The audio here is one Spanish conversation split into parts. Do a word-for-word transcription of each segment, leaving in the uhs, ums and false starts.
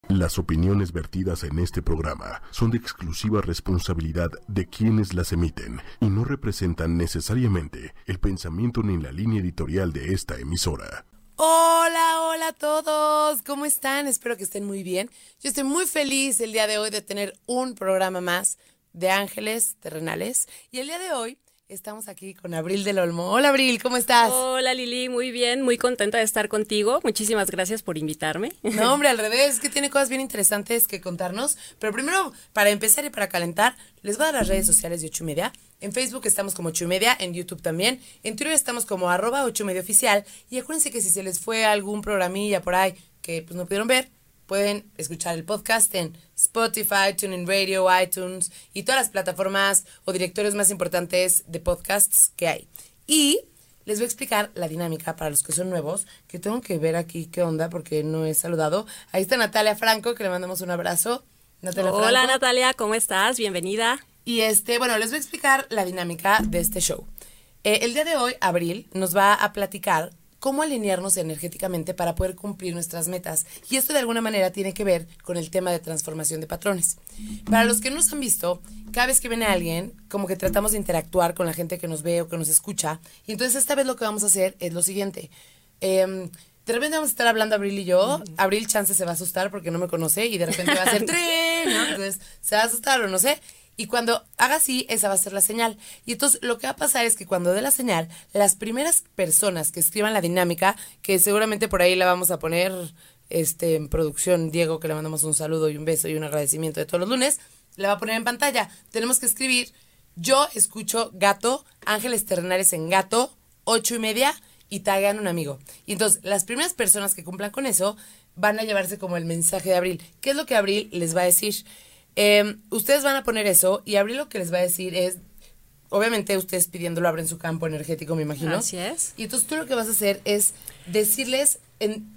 Las opiniones vertidas en este programa son de exclusiva responsabilidad de quienes las emiten y no representan necesariamente el pensamiento ni la línea editorial de esta emisora. Hola, hola a todos, ¿cómo están? Espero que estén muy bien. Yo estoy muy feliz el día de hoy de tener un programa más de Ángeles Terrenales. Y el día de hoy estamos aquí con Abril del Olmo. Hola Abril, ¿cómo estás? Hola Lili, muy bien, muy contenta de estar contigo. Muchísimas gracias por invitarme. No, hombre, al revés, es que tiene cosas bien interesantes que contarnos. Pero primero, para empezar y para calentar, les voy a dar las redes sociales de Ocho y Media. En Facebook estamos como Ocho y Media, en YouTube también. En Twitter estamos como arroba Ocho y Media Oficial. Y acuérdense que si se les fue algún programilla por ahí que pues no pudieron ver, pueden escuchar el podcast en Spotify, TuneIn Radio, iTunes y todas las plataformas o directorios más importantes de podcasts que hay. Y les voy a explicar la dinámica para los que son nuevos, que tengo que ver aquí qué onda porque no he saludado. Ahí está Natalia Franco, que le mandamos un abrazo. Natalia Hola Franco. Natalia, ¿cómo estás? Bienvenida. Y este, bueno, les voy a explicar la dinámica de este show. Eh, el día de hoy, Abril nos va a platicar cómo alinearnos energéticamente para poder cumplir nuestras metas. Y esto de alguna manera tiene que ver con el tema de transformación de patrones. Para los que no nos han visto, cada vez que viene alguien, como que tratamos de interactuar con la gente que nos ve o que nos escucha. Y entonces esta vez lo que vamos a hacer es lo siguiente. Eh, de repente vamos a estar hablando Abril y yo. Abril chance se va a asustar porque no me conoce y de repente va a hacer tren, ¿no? Entonces se va a asustar o no sé. Y cuando haga así, esa va a ser la señal. Y entonces lo que va a pasar es que cuando dé la señal, las primeras personas que escriban la dinámica, que seguramente por ahí la vamos a poner este, en producción, Diego, que le mandamos un saludo y un beso y un agradecimiento de todos los lunes, la va a poner en pantalla. Tenemos que escribir, yo escucho gato, Ángeles Terrenales en gato, Ocho y Media, y taguean un amigo. Y entonces las primeras personas que cumplan con eso van a llevarse como el mensaje de Abril. ¿Qué es lo que Abril les va a decir? Eh, ustedes van a poner eso y Abril lo que les va a decir es, obviamente ustedes pidiéndolo abren su campo energético, me imagino. Así es. Y entonces tú lo que vas a hacer es decirles en,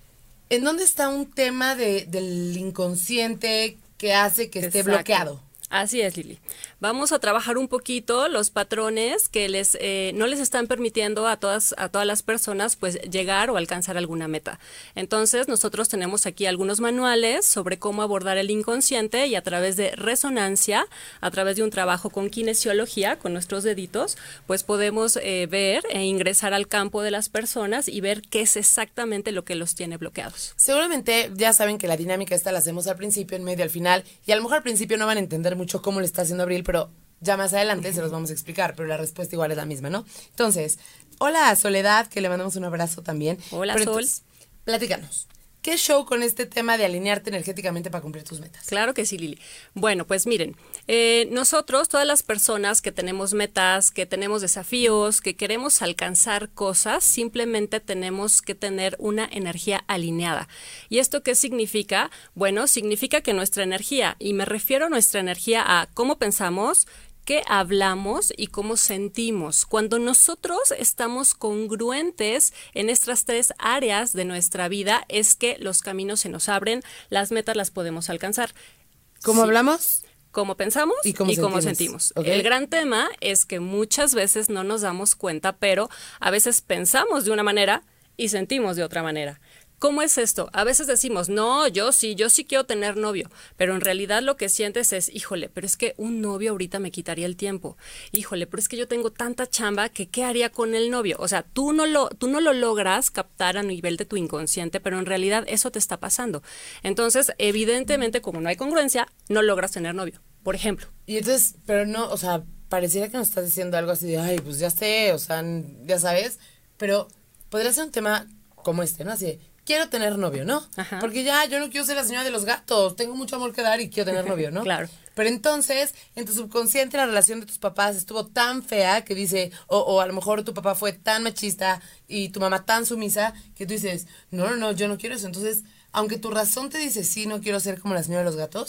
en dónde está un tema de, del inconsciente que hace que esté Exacto. bloqueado. Así es, Lili. Vamos a trabajar un poquito los patrones que les eh, no les están permitiendo a todas a todas las personas pues llegar o alcanzar alguna meta. Entonces, nosotros tenemos aquí algunos manuales sobre cómo abordar el inconsciente y a través de resonancia, a través de un trabajo con kinesiología, con nuestros deditos, pues podemos eh, ver e ingresar al campo de las personas y ver qué es exactamente lo que los tiene bloqueados. Seguramente ya saben que la dinámica esta la hacemos al principio, en medio, al final, y a lo mejor al principio no van a entender mucho cómo le está haciendo Abril, pero ya más adelante se los vamos a explicar, pero la respuesta igual es la misma, ¿no? Entonces, hola a Soledad, que le mandamos un abrazo también. Hola, pero Sol. Entonces, platícanos, ¿qué show con este tema de alinearte energéticamente para cumplir tus metas? Claro que sí, Lili. Bueno, pues miren, eh, nosotros, todas las personas que tenemos metas, que tenemos desafíos, que queremos alcanzar cosas, simplemente tenemos que tener una energía alineada. ¿Y esto qué significa? Bueno, significa que nuestra energía, y me refiero a nuestra energía a cómo pensamos, qué hablamos y cómo sentimos. Cuando nosotros estamos congruentes en estas tres áreas de nuestra vida, es que los caminos se nos abren, las metas las podemos alcanzar. ¿Cómo Sí. hablamos? Cómo pensamos y cómo y sentimos. cómo sentimos. Okay. El gran tema es que muchas veces no nos damos cuenta, pero a veces pensamos de una manera y sentimos de otra manera. ¿Cómo es esto? A veces decimos, no, yo sí, yo sí quiero tener novio, pero en realidad lo que sientes es, híjole, pero es que un novio ahorita me quitaría el tiempo. Híjole, pero es que yo tengo tanta chamba que ¿qué haría con el novio? O sea, tú no lo, tú no lo logras captar a nivel de tu inconsciente, pero en realidad eso te está pasando. Entonces, evidentemente, como no hay congruencia, no logras tener novio, por ejemplo. Y entonces, pero no, o sea, pareciera que nos estás diciendo algo así de, ay, pues ya sé, o sea, ya sabes, pero podría ser un tema como este, ¿no? Así de, quiero tener novio, ¿no? Ajá. Porque ya yo no quiero ser la señora de los gatos, tengo mucho amor que dar y quiero tener novio, ¿no? Claro. Pero entonces, en tu subconsciente la relación de tus papás estuvo tan fea que dice, o, o a lo mejor tu papá fue tan machista y tu mamá tan sumisa que tú dices, no, no, no, yo no quiero eso. Entonces, aunque tu razón te dice, sí, no quiero ser como la señora de los gatos,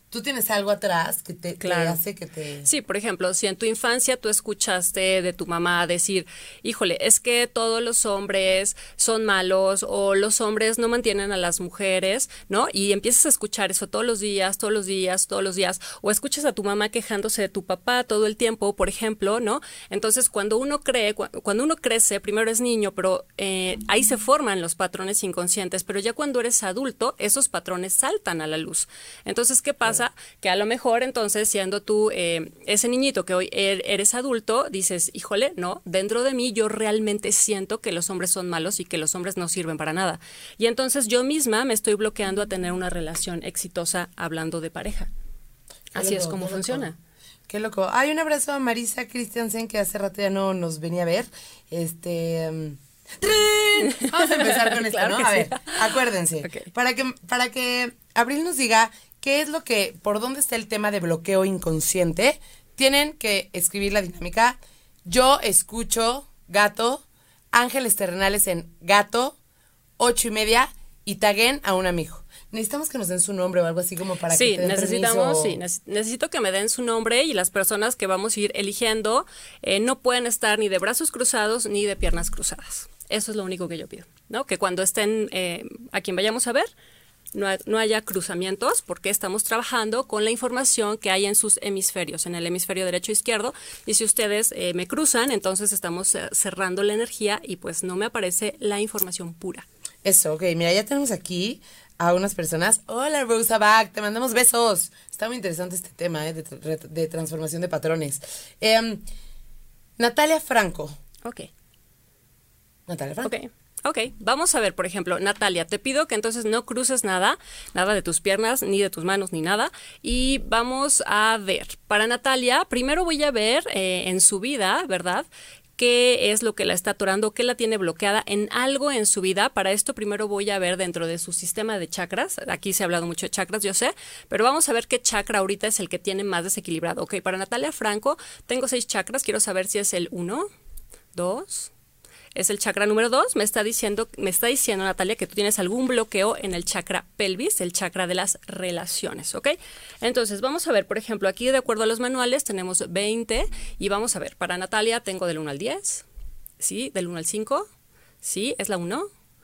tú tienes algo atrás que te, Claro. te hace que te... Sí, por ejemplo, si en tu infancia tú escuchaste de tu mamá decir, híjole, es que todos los hombres son malos o los hombres no mantienen a las mujeres, ¿no? Y empiezas a escuchar eso todos los días, todos los días, todos los días, o escuchas a tu mamá quejándose de tu papá todo el tiempo, por ejemplo, ¿no? Entonces, cuando uno cree, cu- cuando uno crece, primero es niño, pero eh, ahí se forman los patrones inconscientes, pero ya cuando eres adulto, esos patrones saltan a la luz. Entonces, ¿qué pasa? Que a lo mejor entonces siendo tú eh, ese niñito que hoy er- eres adulto, dices, híjole, no, dentro de mí yo realmente siento que los hombres son malos y que los hombres no sirven para nada. Y entonces yo misma me estoy bloqueando a tener una relación exitosa hablando de pareja. Qué Así es loco, como qué loco. funciona. Qué loco. Hay un abrazo a Marisa Christiansen, que hace rato ya no nos venía a ver. Este... um, ¡trin! Vamos a empezar con esto, Claro ¿no? que A sí. ver, acuérdense. Ok. Para que, para que Abril nos diga qué es lo que, por dónde está el tema de bloqueo inconsciente, tienen que escribir la dinámica. Yo escucho gato, ángeles terrenales en gato, ocho y media, y taguen a un amigo. Necesitamos que nos den su nombre o algo así como para Sí, que te den necesitamos, permiso. sí, neces- necesito que me den su nombre y las personas que vamos a ir eligiendo eh, no pueden estar ni de brazos cruzados ni de piernas cruzadas. Eso es lo único que yo pido, ¿no? Que cuando estén eh, a quien vayamos a ver, no, ha- no haya cruzamientos, porque estamos trabajando con la información que hay en sus hemisferios, en el hemisferio derecho e izquierdo, y si ustedes eh, me cruzan, entonces estamos eh, cerrando la energía y pues no me aparece la información pura. Eso, ok. Mira, ya tenemos aquí a unas personas. Hola, Rosa Bach, te mandamos besos. Está muy interesante este tema eh, de, tra- de transformación de patrones. Em, Natalia Franco. Ok. Natalia Franco. Ok, ok. Vamos a ver, por ejemplo, Natalia, te pido que entonces no cruces nada, nada de tus piernas, ni de tus manos, ni nada. Y vamos a ver, para Natalia, primero voy a ver eh, en su vida, ¿verdad?, qué es lo que la está atorando, qué la tiene bloqueada en algo en su vida. Para esto primero voy a ver dentro de su sistema de chakras. Aquí se ha hablado mucho de chakras, yo sé, pero vamos a ver qué chakra ahorita es el que tiene más desequilibrado. Ok, para Natalia Franco tengo seis chakras, quiero saber si es el uno, dos... Es el chakra número dos. Me está diciendo, me está diciendo Natalia que tú tienes algún bloqueo en el chakra pelvis, el chakra de las relaciones, ¿ok? Entonces, vamos a ver, por ejemplo, aquí de acuerdo a los manuales tenemos veinte y vamos a ver, para Natalia tengo del uno al diez, ¿sí? Del uno al cinco, ¿sí? Es la uno,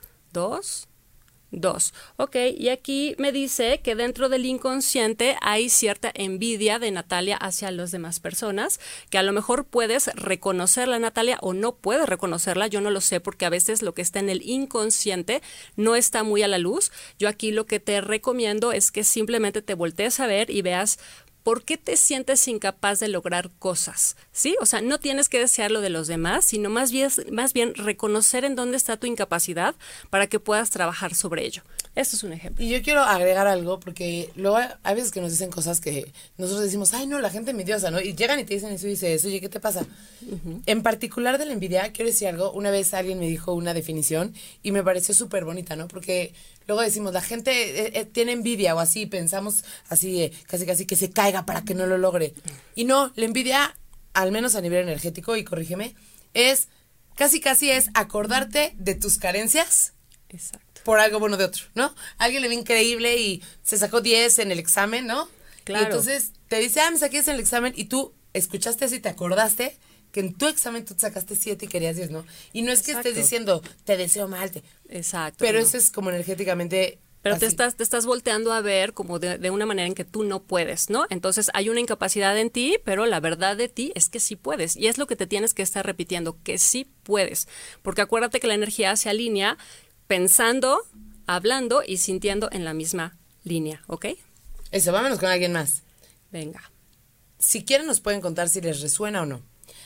dos, dos. Ok, y aquí me dice que dentro del inconsciente hay cierta envidia de Natalia hacia las demás personas, que a lo mejor puedes reconocerla, Natalia, o no puedes reconocerla, yo no lo sé, porque a veces lo que está en el inconsciente no está muy a la luz. Yo aquí lo que te recomiendo es que simplemente te voltees a ver y veas ¿por qué te sientes incapaz de lograr cosas? ¿Sí? O sea, no tienes que desear lo de los demás, sino más bien, más bien reconocer en dónde está tu incapacidad para que puedas trabajar sobre ello. Esto es un ejemplo. Y yo quiero agregar algo, porque luego hay hay veces que nos dicen cosas que nosotros decimos, ay, no, la gente envidiosa, ¿no? Y llegan y te dicen eso y dices, oye, ¿qué te pasa? Uh-huh. En particular de la envidia, quiero decir algo. Una vez alguien me dijo una definición y me pareció súper bonita, ¿no? Porque luego decimos, la gente eh, eh, tiene envidia o así, pensamos así, eh, casi casi que se caiga para que no lo logre. Y no, la envidia, al menos a nivel energético, y corrígeme, es casi casi es acordarte de tus carencias. Exacto. Por algo bueno de otro, ¿no? Alguien le ve increíble y se sacó diez en el examen, ¿no? Claro. Y entonces te dice, ah, me saqué diez en el examen, y tú escuchaste eso y te acordaste que en tu examen tú te sacaste siete y querías diez, ¿no? Y no es que Exacto. estés diciendo, te deseo mal, te... Exacto. Pero no. eso es como energéticamente... Pero así. te estás, te estás volteando a ver como de, de una manera en que tú no puedes, ¿no? Entonces hay una incapacidad en ti, pero la verdad de ti es que sí puedes. Y es lo que te tienes que estar repitiendo, que sí puedes. Porque acuérdate que la energía se alinea pensando, hablando y sintiendo en la misma línea, ¿ok? Eso, vámonos con alguien más. Venga. Si quieren nos pueden contar si les resuena o no.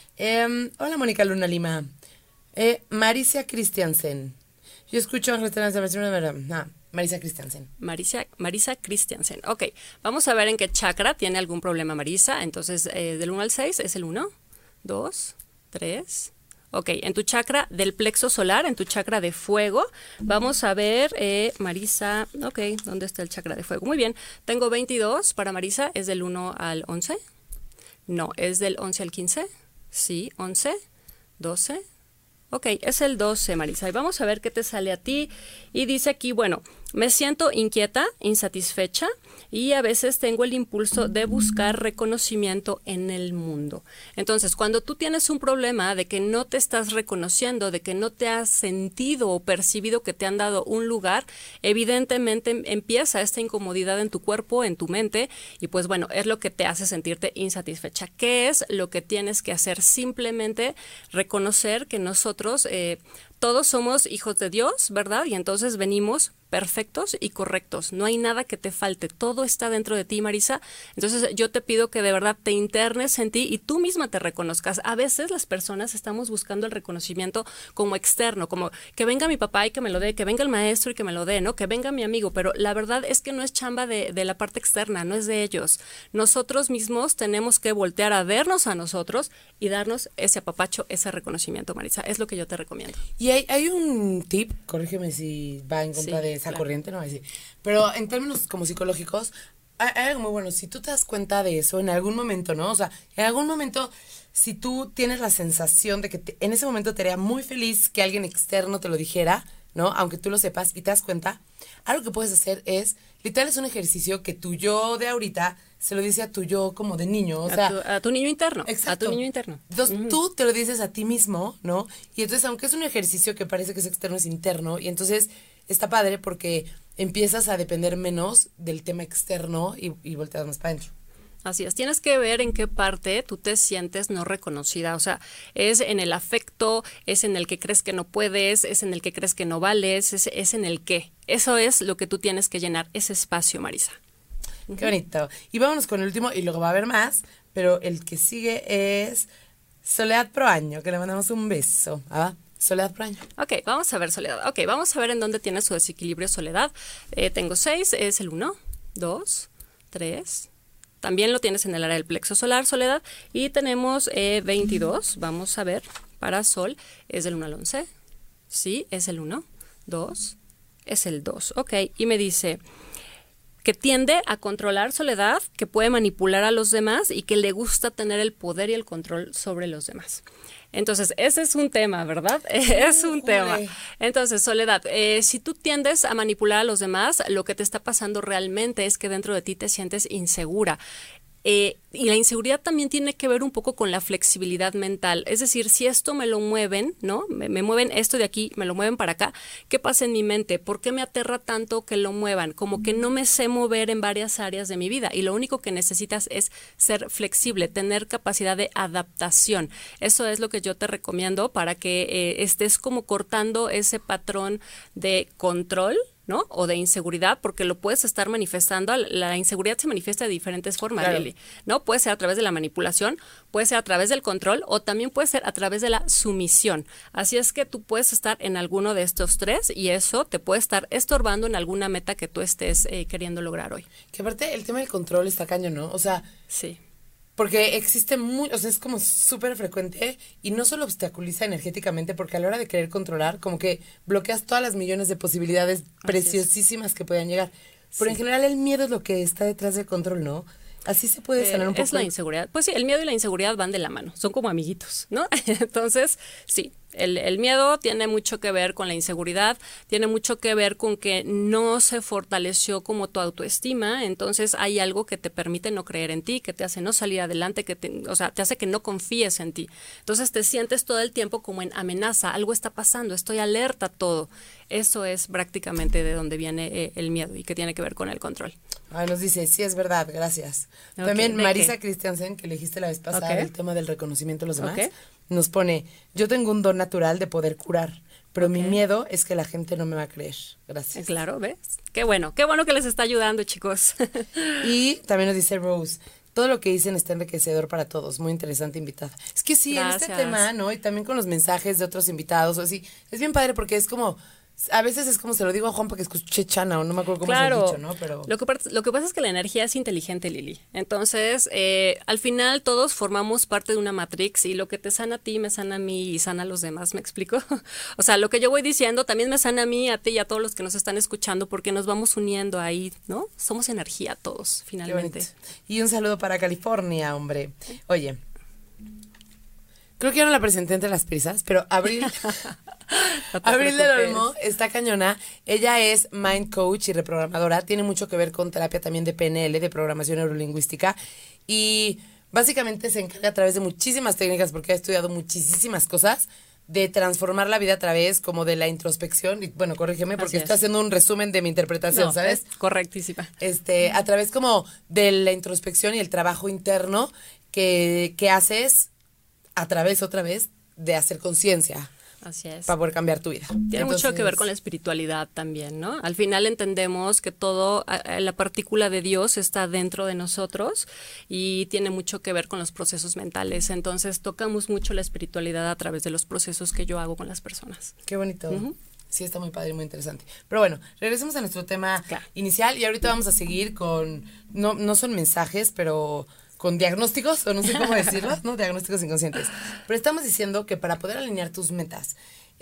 Eh, hola, Mónica Luna Lima. Eh, Marisa Christiansen. Yo escucho Ángeles Terrenales de ah, Marisa Christiansen. Marisa, Marisa Christiansen. Ok, vamos a ver en qué chakra tiene algún problema Marisa. Entonces, eh, del uno al seis es el uno, dos, tres... Ok, en tu chakra del plexo solar, en tu chakra de fuego, vamos a ver, eh, Marisa, ok, ¿dónde está el chakra de fuego? Muy bien, tengo veintidós para Marisa, ¿es del uno al once? No, ¿es del once al quince? Sí, once, doce. Ok, es el doce, Marisa. Y vamos a ver qué te sale a ti. Y dice aquí, bueno, Me siento inquieta, insatisfecha y a veces tengo el impulso de buscar reconocimiento en el mundo. Entonces, cuando tú tienes un problema de que no te estás reconociendo, de que no te has sentido o percibido que te han dado un lugar, evidentemente empieza esta incomodidad en tu cuerpo, en tu mente, y pues bueno, es lo que te hace sentirte insatisfecha. ¿Qué es lo que tienes que hacer? Simplemente reconocer que nosotros eh, todos somos hijos de Dios, ¿verdad? Y entonces venimos perfectos y correctos. No hay nada que te falte. Todo está dentro de ti, Marisa. Entonces yo te pido que de verdad te internes en ti y tú misma te reconozcas. A veces las personas estamos buscando el reconocimiento como externo, como que venga mi papá y que me lo dé, que venga el maestro y que me lo dé, ¿no? Que venga mi amigo. Pero la verdad es que no es chamba de, de la parte externa, no es de ellos. Nosotros mismos tenemos que voltear a vernos a nosotros y darnos ese apapacho, ese reconocimiento, Marisa. Es lo que yo te recomiendo. Y hay, hay un tip, corrígeme si va en contra sí, de esa claro. corriente, no, sí. Pero en términos como psicológicos, hay, hay algo muy bueno. Si tú te das cuenta de eso en algún momento, ¿no? O sea, en algún momento, si tú tienes la sensación de que te, en ese momento te haría muy feliz que alguien externo te lo dijera, ¿no? Aunque tú lo sepas y te das cuenta, algo que puedes hacer es, literal es un ejercicio que tu yo de ahorita se lo dice a tu yo como de niño, o a sea... Tu, a tu niño interno, exacto. a tu niño interno. Entonces, uh-huh. tú te lo dices a ti mismo, ¿no? Y entonces, aunque es un ejercicio que parece que es externo, es interno, y entonces está padre porque empiezas a depender menos del tema externo y, y volteas más para adentro. Así es, tienes que ver en qué parte tú te sientes no reconocida, o sea, es en el afecto, es en el que crees que no puedes, es en el que crees que no vales, es, es en el qué. Eso es lo que tú tienes que llenar, ese espacio, Marisa. Qué bonito. Y vámonos con el último, y luego va a haber más, pero el que sigue es Soledad Proaño, que le mandamos un beso. ¿Ah? Soledad Proaño. Ok, vamos a ver Soledad. Ok, vamos a ver en dónde tiene su desequilibrio Soledad. Eh, tengo seis, es el uno, dos, tres. También lo tienes en el área del plexo solar, Soledad. Y tenemos eh, veintidós, vamos a ver, para Sol, es del uno al once. Sí, es el uno, dos, es el dos. Ok, y me dice... que tiende a controlar Soledad, que puede manipular a los demás y que le gusta tener el poder y el control sobre los demás. Entonces, ese es un tema, ¿verdad? Es un tema. Entonces, Soledad, eh, si tú tiendes a manipular a los demás, lo que te está pasando realmente es que dentro de ti te sientes insegura. Eh, y la inseguridad también tiene que ver un poco con la flexibilidad mental. Es decir, si esto me lo mueven, ¿no? Me, me mueven esto de aquí, me lo mueven para acá, ¿qué pasa en mi mente? ¿Por qué me aterra tanto que lo muevan? Como que no me sé mover en varias áreas de mi vida y lo único que necesitas es ser flexible, tener capacidad de adaptación. Eso es lo que yo te recomiendo para que eh, estés como cortando ese patrón de control, ¿no? O de inseguridad, porque lo puedes estar manifestando. La inseguridad se manifiesta de diferentes formas, claro. Lili, ¿no? Puede ser a través de la manipulación, puede ser a través del control o también puede ser a través de la sumisión. Así es que tú puedes estar en alguno de estos tres y eso te puede estar estorbando en alguna meta que tú estés eh, queriendo lograr hoy. Que aparte el tema del control está cañón, ¿no? O sea... Sí. Porque existe muy, o sea, es como súper frecuente y no solo obstaculiza energéticamente, porque a la hora de querer controlar, como que bloqueas todas las millones de posibilidades Así preciosísimas es. que puedan llegar. Pero sí. en general el miedo es lo que está detrás del control, ¿no? Así se puede sanar eh, un poco. Es la inseguridad. Pues sí, el miedo y la inseguridad van de la mano, son como amiguitos, ¿no? Entonces, sí. El, el miedo tiene mucho que ver con la inseguridad, tiene mucho que ver con que no se fortaleció como tu autoestima, entonces hay algo que te permite no creer en ti, que te hace no salir adelante, que te, o sea, te hace que no confíes en ti. Entonces te sientes todo el tiempo como en amenaza, algo está pasando, estoy alerta a todo. Eso es prácticamente de donde viene eh, el miedo y que tiene que ver con el control. Ah, nos dice, sí es verdad, gracias. Okay, También Marisa Christiansen, que elegiste la vez pasada, okay. el tema del reconocimiento de los demás, okay. nos pone, yo tengo un don natural de poder curar, pero okay. mi miedo es que la gente no me va a creer. Gracias. Claro, ¿ves? Qué bueno, qué bueno que les está ayudando, chicos. Y también nos dice Rose, todo lo que dicen está enriquecedor para todos, muy interesante invitada. Es que sí, Gracias. en este tema, ¿no? Y también con los mensajes de otros invitados, o así, es bien padre porque es como... A veces es como se lo digo a Juan para que escuche Chana o no me acuerdo cómo claro, se ha dicho, ¿no? Pero... Lo que, lo que pasa es que la energía es inteligente, Lili. Entonces, eh, al final todos formamos parte de una matrix y lo que te sana a ti me sana a mí y sana a los demás, ¿me explico? O sea, lo que yo voy diciendo también me sana a mí, a ti y a todos los que nos están escuchando porque nos vamos uniendo ahí, ¿no? Somos energía todos, finalmente. Y un saludo para California, hombre. Oye, creo que ya no la presenté entre las prisas, pero Abril... No te Abril del preocupes. Olmo está cañona. Ella es mind coach y reprogramadora. Tiene mucho que ver con terapia también de P N L, de programación neurolingüística. Y básicamente se encarga a través de muchísimas técnicas, porque ha estudiado muchísimas cosas, de transformar la vida a través como de la introspección. Y bueno, corrígeme porque Así es. estoy haciendo un resumen de mi interpretación, No, ¿sabes? es correctísima. Este, a través como de la introspección y el trabajo interno que, que haces a través, otra vez, de hacer conciencia Así es. para poder cambiar tu vida. Tiene mucho que ver Entonces, con la espiritualidad también, ¿no? Al final entendemos que todo, a- a- la partícula de Dios está dentro de nosotros y tiene mucho que ver con los procesos mentales. Entonces tocamos mucho la espiritualidad a través de los procesos que yo hago con las personas. Qué bonito. Ujú. Sí, está muy padre y muy interesante. Pero bueno, regresemos a nuestro tema Claro. inicial y ahorita vamos a seguir con, no, no son mensajes, pero con diagnósticos, o no sé cómo decirlo, ¿no? Diagnósticos inconscientes. Pero estamos diciendo que para poder alinear tus metas,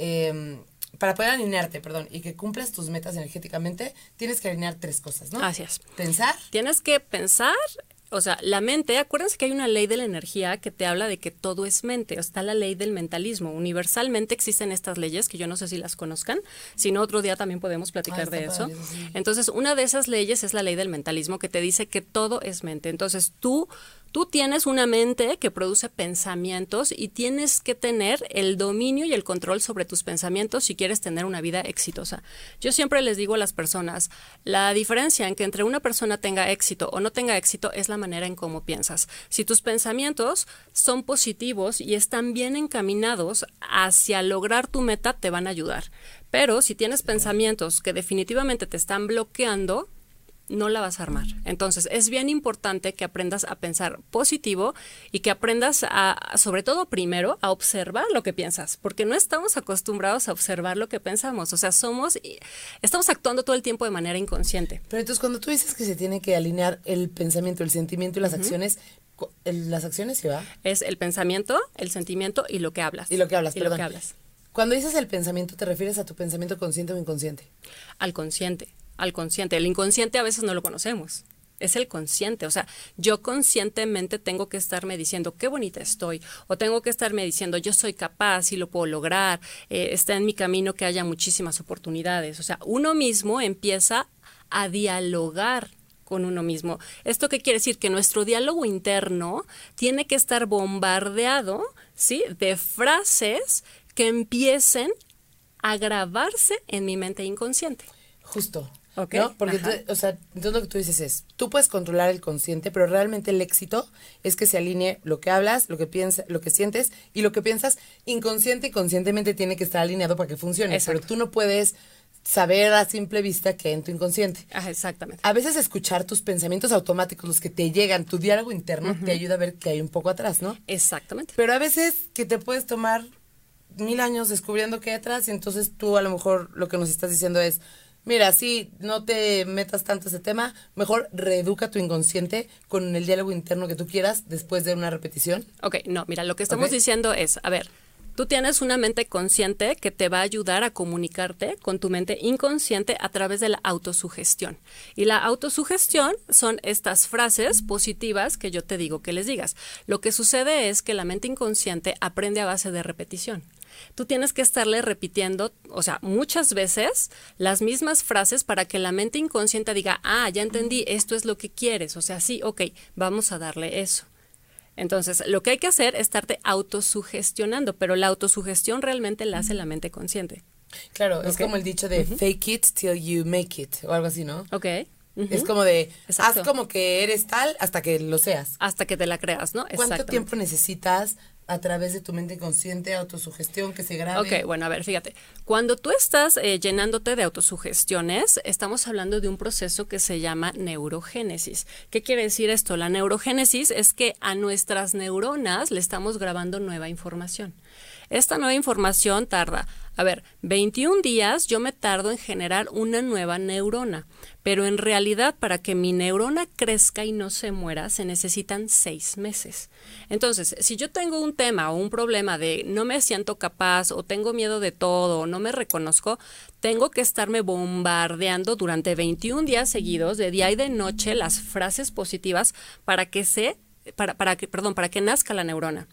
eh, para poder alinearte, perdón, y que cumplas tus metas energéticamente, tienes que alinear tres cosas, ¿no? Así es. Pensar, Tienes que pensar, o sea, la mente, acuérdense que hay una ley de la energía que te habla de que todo es mente, está la ley del mentalismo. Universalmente existen estas leyes, que yo no sé si las conozcan, si no otro día también podemos platicar Ah, está de eso. padre, eso sí. Entonces, una de esas leyes es la ley del mentalismo que te dice que todo es mente. Entonces, tú Tú tienes una mente que produce pensamientos y tienes que tener el dominio y el control sobre tus pensamientos si quieres tener una vida exitosa. Yo siempre les digo a las personas, la diferencia en que entre una persona tenga éxito o no tenga éxito es la manera en cómo piensas. Si tus pensamientos son positivos y están bien encaminados hacia lograr tu meta, te van a ayudar. Pero si tienes pensamientos que definitivamente te están bloqueando, no la vas a armar. Entonces, es bien importante que aprendas a pensar positivo y que aprendas a, sobre todo primero, a observar lo que piensas, porque no estamos acostumbrados a observar lo que pensamos. O sea, somos, estamos actuando todo el tiempo de manera inconsciente. pero entonces cuando tú dices que se tiene que alinear el pensamiento, el sentimiento y las acciones, co- el- las acciones se va. Es el pensamiento, el sentimiento y lo que hablas. Y lo que hablas, Y perdón. lo que hablas. Cuando dices el pensamiento, ¿te refieres a tu pensamiento consciente o inconsciente? Al consciente, al consciente. El inconsciente a veces no lo conocemos. Es el consciente, o sea, yo conscientemente tengo que estarme diciendo qué bonita estoy, o tengo que estarme diciendo yo soy capaz y lo puedo lograr, eh, está en mi camino que haya muchísimas oportunidades. O sea, uno mismo empieza a dialogar con uno mismo. ¿Esto qué quiere decir? Que nuestro diálogo interno tiene que estar bombardeado, ¿sí?, de frases que empiecen a grabarse en mi mente inconsciente. Justo. Ok, ¿No? Porque, ajá. tú- o sea, entonces lo que tú dices es, tú puedes controlar el consciente, pero realmente el éxito es que se alinee lo que hablas, lo que piensas, lo que sientes y lo que piensas inconsciente y conscientemente tiene que estar alineado para que funcione. Exacto. Pero tú no puedes saber a simple vista que en tu inconsciente. Ah, exactamente. A veces escuchar tus pensamientos automáticos, los que te llegan, tu diálogo interno, te ayuda a ver que hay un poco atrás, ¿no? Exactamente. Pero a veces que te puedes tomar mil años descubriendo qué hay atrás y entonces tú a lo mejor lo que nos estás diciendo es, mira, sí, no te metas tanto ese tema, mejor reeduca tu inconsciente con el diálogo interno que tú quieras después de una repetición. Ok, no, mira, lo que estamos Ok. diciendo es, a ver, tú tienes una mente consciente que te va a ayudar a comunicarte con tu mente inconsciente a través de la autosugestión. Y la autosugestión son estas frases positivas que yo te digo que les digas. Lo que sucede es que la mente inconsciente aprende a base de repetición. Tú tienes que estarle repitiendo, o sea, muchas veces las mismas frases para que la mente inconsciente diga, ah, ya entendí, esto es lo que quieres. O sea, sí, ok, vamos a darle eso. Entonces, lo que hay que hacer es estarte autosugestionando, pero la autosugestión realmente la hace la mente consciente. Claro, es Ok. como el dicho de fake it till you make it o algo así, ¿no? ¿Ok? Ujú. Es como de, Exacto. haz como que eres tal hasta que lo seas. Hasta que te la creas, ¿no? ¿Cuánto Exactamente. tiempo necesitas a través de tu mente inconsciente, autosugestión, que se grabe? Ok, bueno, a ver, fíjate. Cuando tú estás eh, llenándote de autosugestiones, estamos hablando de un proceso que se llama neurogénesis. ¿Qué quiere decir esto? La neurogénesis es que a nuestras neuronas le estamos grabando nueva información. Esta nueva información tarda, a ver, veintiún días yo me tardo en generar una nueva neurona, pero en realidad para que mi neurona crezca y no se muera se necesitan seis meses. Entonces, si yo tengo un tema o un problema de no me siento capaz o tengo miedo de todo o no me reconozco, tengo que estarme bombardeando durante veintiún días seguidos, de día y de noche, las frases positivas para que se, para, para que, perdón, para que nazca la neurona.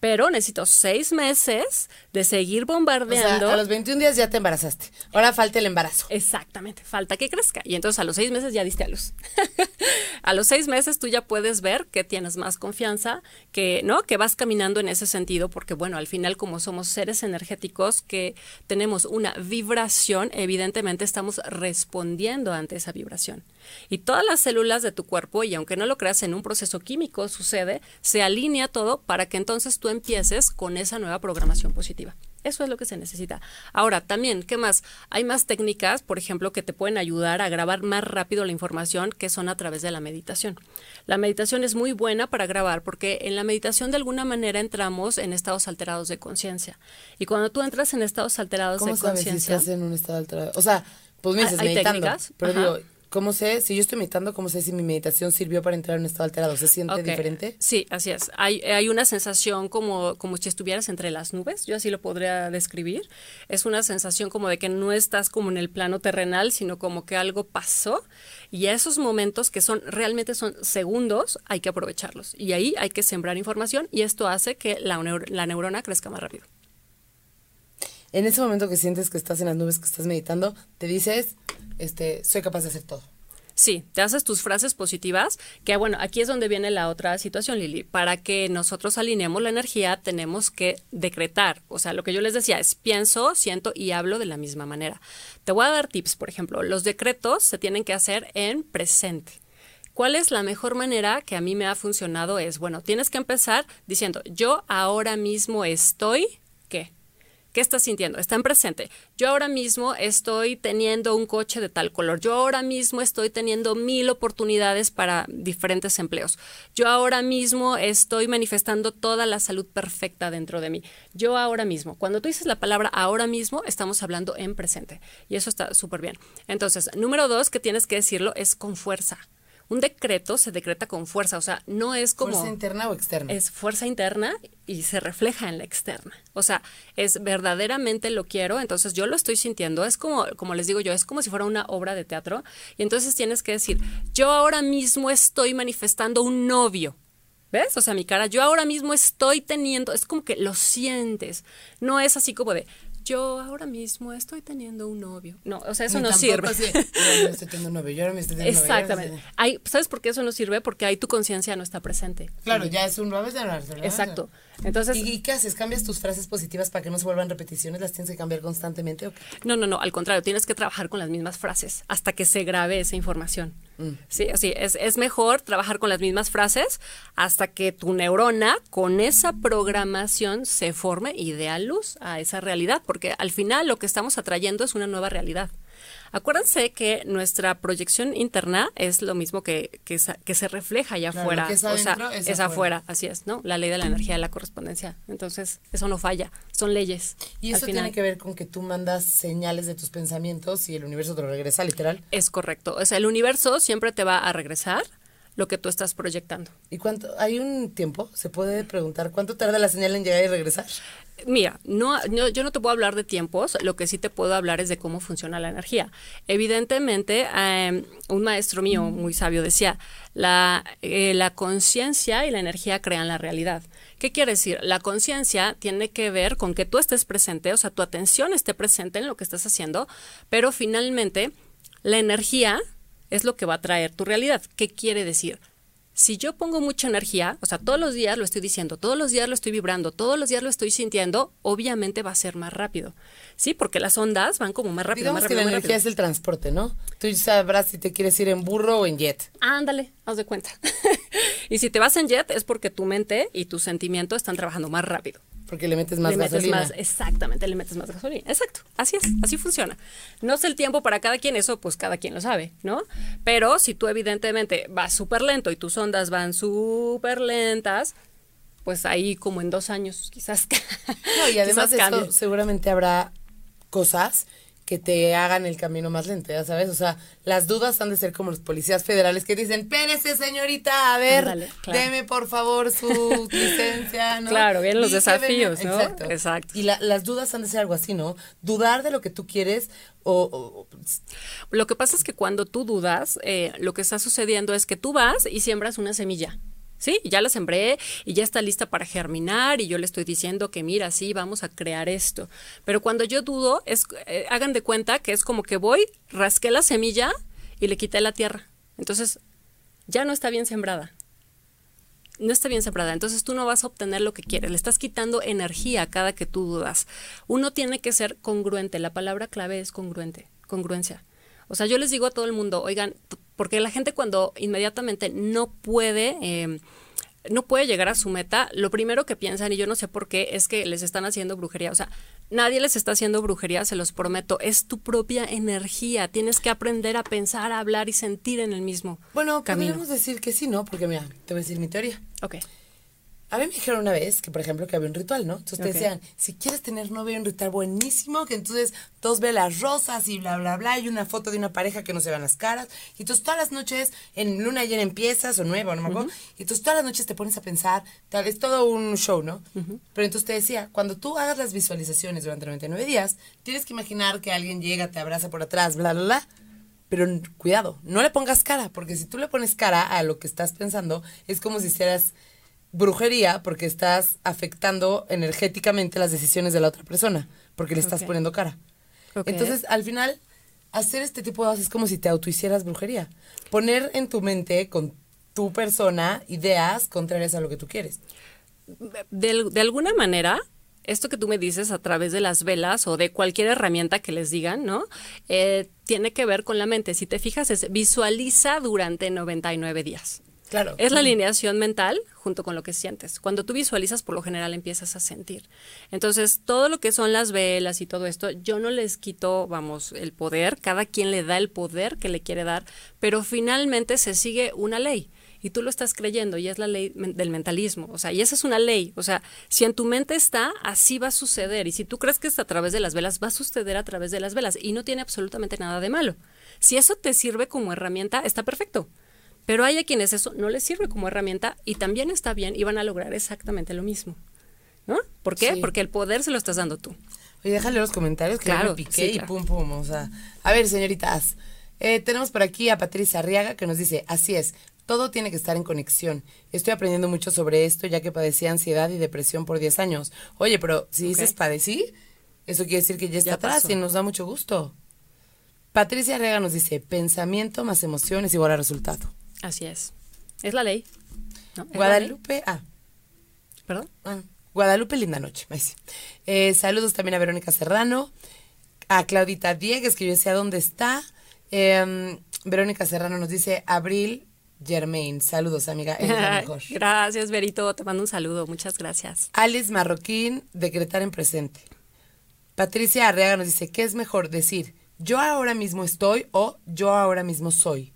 pero necesito seis meses de seguir bombardeando. O sea, a los veintiún días ya te embarazaste. Ahora falta el embarazo. Exactamente, falta que crezca. Y entonces a los seis meses ya diste a luz. A los seis meses tú ya puedes ver que tienes más confianza, que, ¿no? Que vas caminando en ese sentido, porque bueno, al final como somos seres energéticos que tenemos una vibración, evidentemente estamos respondiendo ante esa vibración. Y todas las células de tu cuerpo, y aunque no lo creas, en un proceso químico sucede, se alinea todo para que entonces tú empieces con esa nueva programación positiva. Eso es lo que se necesita. Ahora, también, ¿qué más? Hay más técnicas, por ejemplo, que te pueden ayudar a grabar más rápido la información, que son a través de la meditación. La meditación es muy buena para grabar porque en la meditación de alguna manera entramos en estados alterados de conciencia. Y cuando tú entras en estados alterados de conciencia... ¿Cómo sabes si estás en un estado alterado? O sea, pues me dices ¿hay meditando, técnicas? Pero Ajá. digo... ¿Cómo sé? Si yo estoy meditando, ¿cómo sé si mi meditación sirvió para entrar en un estado alterado? ¿Se siente Okay. diferente? Sí, así es. Hay, hay una sensación como, como si estuvieras entre las nubes, yo así lo podría describir. Es una sensación como de que no estás como en el plano terrenal, sino como que algo pasó, y esos momentos que son realmente son segundos, hay que aprovecharlos. Y ahí hay que sembrar información, y esto hace que la, neur- la neurona crezca más rápido. En ese momento que sientes que estás en las nubes, que estás meditando, te dices, este, soy capaz de hacer todo. Sí, te haces tus frases positivas, que bueno, aquí es donde viene la otra situación, Lili. Para que nosotros alineemos la energía, tenemos que decretar. O sea, lo que yo les decía es pienso, siento y hablo de la misma manera. Te voy a dar tips, por ejemplo. Los decretos se tienen que hacer en presente. ¿Cuál es la mejor manera que a mí me ha funcionado? Es, bueno, tienes que empezar diciendo, yo ahora mismo estoy, ¿qué? ¿Qué estás sintiendo? Está en presente. Yo ahora mismo estoy teniendo un coche de tal color. Yo ahora mismo estoy teniendo mil oportunidades para diferentes empleos. Yo ahora mismo estoy manifestando toda la salud perfecta dentro de mí. Yo ahora mismo. Cuando tú dices la palabra ahora mismo, estamos hablando en presente. Y eso está súper bien. Entonces, número dos, que tienes que decirlo, es con fuerza. Un decreto se decreta con fuerza, o sea, no es como... ¿Fuerza interna o externa? Es fuerza interna y se refleja en la externa. O sea, es verdaderamente lo quiero, entonces yo lo estoy sintiendo. Es como, como les digo yo, es como si fuera una obra de teatro. Y entonces tienes que decir, yo ahora mismo estoy manifestando un novio. ¿Ves? O sea, mi cara, yo ahora mismo estoy teniendo, es como que lo sientes. No es así como de... Yo ahora mismo estoy teniendo un novio. No, o sea, eso Ni no tampoco sirve. Así, yo estoy teniendo un novio, yo ahora me estoy teniendo un novio. Exactamente. Hay, ¿sabes por qué eso no sirve? Porque ahí tu conciencia no está presente. Claro, ya es un nuevo de Exacto. Entonces, ¿Y qué haces? ¿Cambias tus frases positivas para que no se vuelvan repeticiones? ¿Las tienes que cambiar constantemente o qué? No, no, no, al contrario, tienes que trabajar con las mismas frases hasta que se grabe esa información. Mm. Sí, sí, es, es mejor trabajar con las mismas frases hasta que tu neurona con esa programación se forme y dé a luz a esa realidad, porque al final lo que estamos atrayendo es una nueva realidad. Acuérdense que nuestra proyección interna es lo mismo que, que, que se refleja allá claro, afuera. Que es adentro, o sea, es, es afuera. afuera, así es, ¿no? La ley de la energía de la correspondencia. Entonces, eso no falla, son leyes. Y eso tiene que ver con que tú mandas señales de tus pensamientos y el universo te lo regresa, literal. Es correcto. O sea, el universo siempre te va a regresar lo que tú estás proyectando. ¿Y cuánto? ¿Hay un tiempo? ¿Se puede preguntar cuánto tarda la señal en llegar y regresar? Mira, no, no, yo no te puedo hablar de tiempos, lo que sí te puedo hablar es de cómo funciona la energía. Evidentemente, eh, un maestro mío muy sabio decía, la, eh, la conciencia y la energía crean la realidad. ¿Qué quiere decir? La conciencia tiene que ver con que tú estés presente, o sea, tu atención esté presente en lo que estás haciendo, pero finalmente la energía es lo que va a traer tu realidad. ¿Qué quiere decir? Si yo pongo mucha energía, o sea, todos los días lo estoy diciendo, todos los días lo estoy vibrando, todos los días lo estoy sintiendo, obviamente va a ser más rápido. Sí, porque las ondas van como más rápido, Digamos más rápido, que la más energía rápido. es el transporte, ¿no? Tú sabrás si te quieres ir en burro o en jet. Ándale, haz de cuenta. Y si te vas en jet es porque tu mente y tu sentimiento están trabajando más rápido. Porque le metes más le metes gasolina. Más, exactamente, le metes más gasolina. Exacto, así es, así funciona. No sé el tiempo para cada quien, eso pues cada quien lo sabe, ¿no? Pero si tú evidentemente vas súper lento y tus ondas van súper lentas, pues ahí como en dos años quizás. No, y además de eso, cambie. seguramente habrá cosas que te hagan el camino más lento, ya sabes, o sea, las dudas han de ser como los policías federales que dicen, espérese señorita, a ver, Ándale, claro. deme por favor su licencia, ¿no? Claro, vienen los Dígame, desafíos, ¿no? Exacto. Exacto. Y la, las dudas han de ser algo así, ¿no? Dudar de lo que tú quieres o... o lo que pasa es que cuando tú dudas, eh, lo que está sucediendo es que tú vas y siembras una semilla. Sí, ya la sembré y ya está lista para germinar y yo le estoy diciendo que mira, sí, vamos a crear esto. Pero cuando yo dudo, es, eh, hagan de cuenta que es como que voy, rasqué la semilla y le quité la tierra. Entonces, ya no está bien sembrada. No está bien sembrada. Entonces, tú no vas a obtener lo que quieres. Le estás quitando energía cada que tú dudas. Uno tiene que ser congruente. La palabra clave es congruente, congruencia. O sea, yo les digo a todo el mundo, oigan, porque la gente cuando inmediatamente no puede, eh, no puede llegar a su meta, lo primero que piensan, y yo no sé por qué, es que les están haciendo brujería. O sea, nadie les está haciendo brujería, se los prometo. Es tu propia energía. Tienes que aprender a pensar, a hablar y sentir en el mismo Bueno, camino. podríamos decir que sí, ¿no? Porque mira, te voy a decir mi teoría. Ok. A mí me dijeron una vez que, por ejemplo, que había un ritual, ¿no? Entonces te Ok. decían, si quieres tener novio, hay un ritual buenísimo, que entonces todos velas rosas y bla, bla, bla, y una foto de una pareja que no se vean las caras. Y entonces todas las noches, en luna llena empiezas, o nueva, no me acuerdo, y entonces todas las noches te pones a pensar, tal, es todo un show, ¿no? Pero entonces te decía, cuando tú hagas las visualizaciones durante noventa y nueve días, tienes que imaginar que alguien llega, te abraza por atrás, bla, bla, bla. Pero n- cuidado, no le pongas cara, porque si tú le pones cara a lo que estás pensando, es como si hicieras brujería, porque estás afectando energéticamente las decisiones de la otra persona, porque le estás Ok. poniendo cara. Ok. Entonces, al final, hacer este tipo de cosas es como si te autohicieras brujería. Poner en tu mente, con tu persona, ideas contrarias a lo que tú quieres. De, de alguna manera, esto que tú me dices a través de las velas o de cualquier herramienta que les digan, ¿no? Eh, tiene que ver con la mente. Si te fijas, es visualiza durante noventa y nueve días. Claro. Es la alineación mental junto con lo que sientes. Cuando tú visualizas, por lo general empiezas a sentir. Entonces, todo lo que son las velas y todo esto, yo no les quito, vamos, el poder. Cada quien le da el poder que le quiere dar, pero finalmente se sigue una ley. Y tú lo estás creyendo y es la ley men- del mentalismo. O sea, y esa es una ley. O sea, si en tu mente está, así va a suceder. Y si tú crees que es a través de las velas, va a suceder a través de las velas. Y no tiene absolutamente nada de malo. Si eso te sirve como herramienta, está perfecto. Pero hay a quienes eso no les sirve como herramienta y también está bien y van a lograr exactamente lo mismo. ¿No? ¿Por qué? Sí. Porque el poder se lo estás dando tú. Oye, déjale los comentarios que Claro, ya me piqué sí, y claro. pum, pum. O sea, a ver, señoritas. Eh, tenemos por aquí a Patricia Arriaga que nos dice, así es, todo tiene que estar en conexión. Estoy aprendiendo mucho sobre esto ya que padecí ansiedad y depresión por diez años. Oye, pero si dices Ok. padecí, eso quiere decir que ya está Ya atrás pasó. y nos da mucho gusto. Patricia Arriaga nos dice, pensamiento más emoción es igual a resultado. Así es. Es la ley. ¿no? Es la ley. Guadalupe, ah, ¿Perdón? Ah, Guadalupe, linda noche. Ahí sí. Eh, saludos también a Verónica Serrano, a Claudita Diegues, que yo decía dónde está. Eh, Verónica Serrano nos dice Abril Germain. Saludos, amiga. Eres la mejor. Gracias, Verito. Te mando un saludo. Muchas gracias. Alice Marroquín, decretar en presente. Patricia Arriaga nos dice, ¿qué es mejor decir yo ahora mismo estoy o yo ahora mismo soy?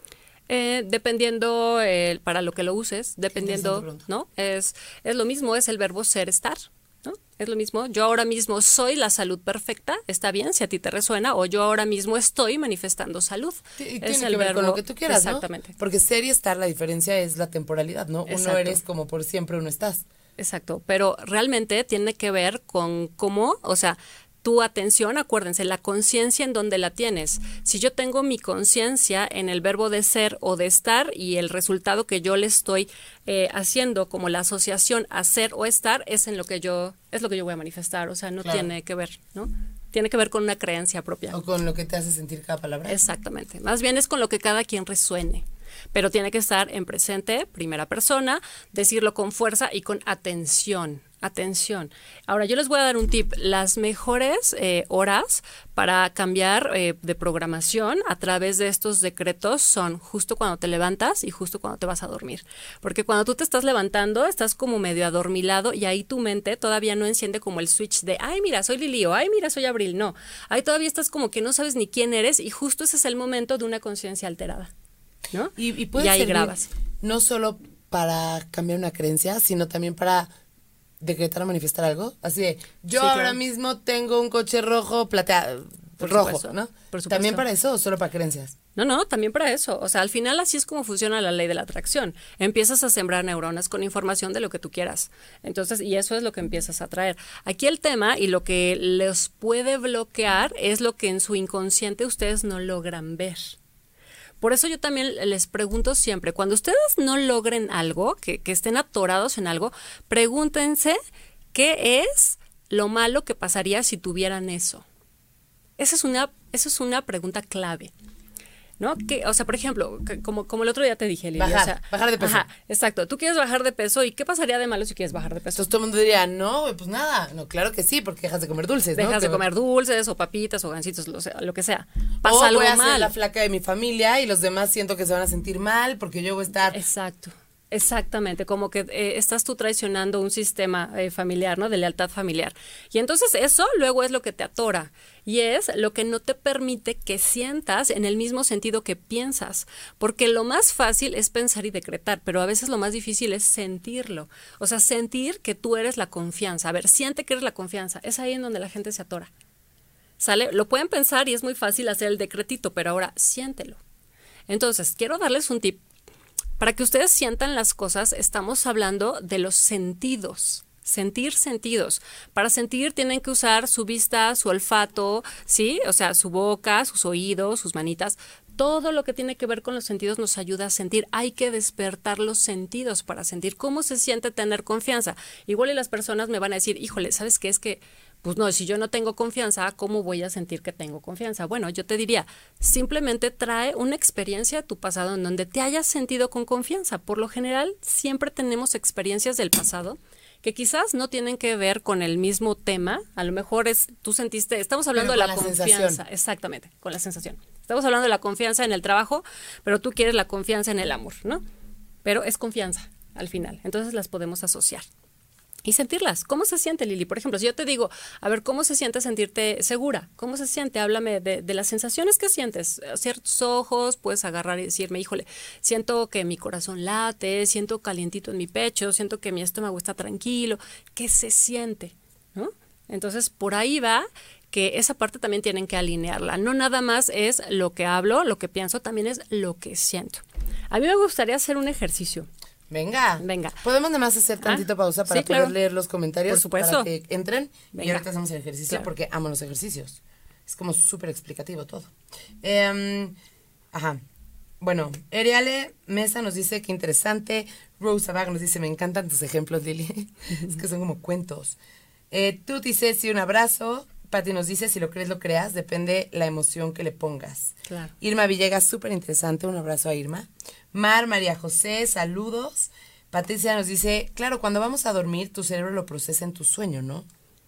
Eh, dependiendo eh, para lo que lo uses, Interesante dependiendo, pregunta. ¿no? Es, es lo mismo, es el verbo ser, estar, ¿no? Es lo mismo. Yo ahora mismo soy la salud perfecta, está bien, si a ti te resuena, o yo ahora mismo estoy manifestando salud. Y Es tiene el que ver con verbo- lo que tú quieras, ¿no? Exactamente. Porque ser y estar, la diferencia es la temporalidad, ¿no? Uno Exacto. eres como por siempre, uno estás. Exacto, pero realmente tiene que ver con cómo, o sea, tu atención, acuérdense, la conciencia en donde la tienes. Si yo tengo mi conciencia en el verbo de ser o de estar y el resultado que yo le estoy eh, haciendo como la asociación a ser o estar es en lo que yo es lo que yo voy a manifestar, o sea, no Claro. tiene que ver, ¿no? Tiene que ver con una creencia propia. O con lo que te hace sentir cada palabra. Exactamente. Más bien es con lo que cada quien resuene. Pero tiene que estar en presente, primera persona, decirlo con fuerza y con atención. Atención. Ahora, yo les voy a dar un tip. Las mejores eh, horas para cambiar eh, de programación a través de estos decretos son justo cuando te levantas y justo cuando te vas a dormir. Porque cuando tú te estás levantando, estás como medio adormilado y ahí tu mente todavía no enciende como el switch de, ay, mira, soy Lili o ay, mira, soy Abril. No, ahí todavía estás como que no sabes ni quién eres y justo ese es el momento de una conciencia alterada, ¿no? Y, y puede y ahí servir grabas. no solo para cambiar una creencia, sino también para decretar o manifestar algo. Así de, yo Sí, ahora claro. mismo tengo un coche rojo, plateado, Por rojo, supuesto, ¿no? por supuesto. ¿También para eso o solo para creencias? No, no, también para eso. O sea, al final así es como funciona la ley de la atracción. Empiezas a sembrar neuronas con información de lo que tú quieras. Entonces, y eso es lo que empiezas a traer. Aquí el tema y lo que les puede bloquear es lo que en su inconsciente ustedes no logran ver. Por eso yo también les pregunto siempre, cuando ustedes no logren algo, que, que estén atorados en algo, pregúntense qué es lo malo que pasaría si tuvieran eso. Esa es una, esa es una pregunta clave, ¿no? Que, o sea, por ejemplo, que, como, como el otro día te dije, Lili, bajar, o sea, bajar de peso. Ajá, exacto. Tú quieres bajar de peso y ¿qué pasaría de malo si quieres bajar de peso? Entonces todo el mundo diría, no, pues nada. No, claro que sí, porque dejas de comer dulces, ¿no? Dejas de Que- comer dulces o papitas o gancitos, lo, sea, lo que sea. Pasa o algo voy a ser mal. la flaca de mi familia y los demás siento que se van a sentir mal porque yo voy a estar... Exacto. Exactamente, como que eh, estás tú traicionando un sistema eh, familiar, ¿no? De lealtad familiar. Y entonces eso luego es lo que te atora y es lo que no te permite que sientas en el mismo sentido que piensas, porque lo más fácil es pensar y decretar, pero a veces lo más difícil es sentirlo. O sea, sentir que tú eres la confianza. A ver, siente que eres la confianza. Es ahí en donde la gente se atora. ¿Sale? Lo pueden pensar y es muy fácil hacer el decretito, pero ahora siéntelo. Entonces, quiero darles un tip. Para que ustedes sientan las cosas, estamos hablando de los sentidos. Sentir sentidos. Para sentir tienen que usar su vista, su olfato, ¿sí? O sea, su boca, sus oídos, sus manitas. Todo lo que tiene que ver con los sentidos nos ayuda a sentir. Hay que despertar los sentidos para sentir cómo se siente tener confianza. Igual y las personas me van a decir, híjole, ¿sabes qué? Es que, pues no, si yo no tengo confianza, ¿cómo voy a sentir que tengo confianza? Bueno, yo te diría, simplemente trae una experiencia de tu pasado en donde te hayas sentido con confianza. Por lo general, siempre tenemos experiencias del pasado que quizás no tienen que ver con el mismo tema. A lo mejor es, tú sentiste, estamos hablando Pero de la, con la confianza. sensación. Exactamente, con la sensación. Estamos hablando de la confianza en el trabajo, pero tú quieres la confianza en el amor, ¿no? Pero es confianza al final. Entonces las podemos asociar. Y sentirlas. ¿Cómo se siente, Lili? Por ejemplo, si yo te digo, a ver, ¿cómo se siente sentirte segura? ¿Cómo se siente? Háblame de, de las sensaciones que sientes. Cierra tus ojos, puedes agarrar y decirme, híjole, siento que mi corazón late, siento calientito en mi pecho, siento que mi estómago está tranquilo. ¿Qué se siente? ¿No? Entonces, por ahí va que esa parte también tienen que alinearla. No nada más es lo que hablo, lo que pienso, también es lo que siento. A mí me gustaría hacer un ejercicio. Venga. Venga. ¿Podemos nada más hacer tantito Ah, pausa para sí, claro. poder leer los comentarios? Por supuesto. Para que entren. Y Venga. ahorita hacemos el ejercicio Claro. porque amo los ejercicios. Es como súper explicativo todo. Eh, ajá. Bueno, Eriale Mesa nos dice que interesante. Rosa Bag nos dice, me encantan tus ejemplos, Lili. Es que son como cuentos. Eh, tú dices, sí, un abrazo. Pati nos dice, si lo crees, lo creas. Depende la emoción que le pongas. Claro. Irma Villegas, súper interesante. Un abrazo a Irma. Mar, María José, saludos. Patricia nos dice, claro, cuando vamos a dormir, tu cerebro lo procesa en tu sueño, ¿no?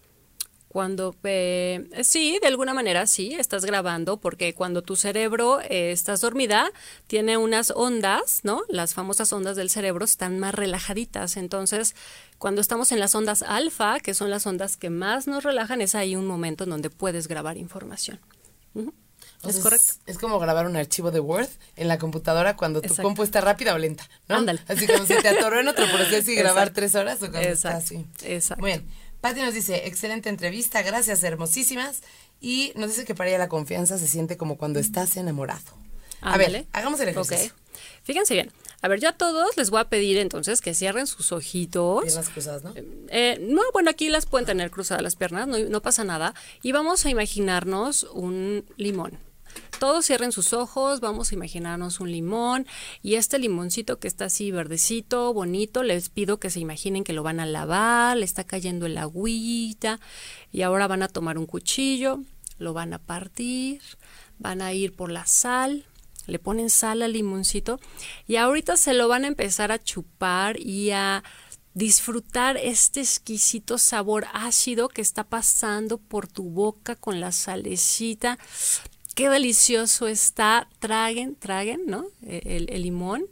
Cuando, eh, sí, de alguna manera sí, estás grabando, porque cuando tu cerebro eh, estás dormida, tiene unas ondas, ¿no? Las famosas ondas del cerebro están más relajaditas. Entonces, cuando estamos en las ondas alfa, que son las ondas que más nos relajan, es ahí un momento en donde puedes grabar información. Uh-huh. O Es sea, correcto. Es como grabar un archivo de Word en la computadora cuando tu Exacto. compu está rápida o lenta, ¿no? Ándale. Así como si te atoró en otro proceso y grabar Exacto. tres horas o cuando está Exacto. así. Exacto. Muy bien. Pati nos dice, excelente entrevista, gracias, hermosísimas. Y nos dice que para ella la confianza se siente como cuando estás enamorado. A Ándale. ver, hagamos el ejercicio. Ok. Fíjense bien. A ver, yo a todos les voy a pedir entonces que cierren sus ojitos. Piernas cruzadas, ¿no? Eh, no, bueno, aquí las pueden tener cruzadas las piernas, no, no pasa nada. Y vamos a imaginarnos un limón. Todos cierren sus ojos, vamos a imaginarnos un limón y este limoncito que está así verdecito, bonito, les pido que se imaginen que lo van a lavar, le está cayendo el agüita y ahora van a tomar un cuchillo, lo van a partir, van a ir por la sal, le ponen sal al limoncito y ahorita se lo van a empezar a chupar y a disfrutar este exquisito sabor ácido que está pasando por tu boca con la salecita. Qué delicioso está. Traguen, traguen, ¿no? El, el limón.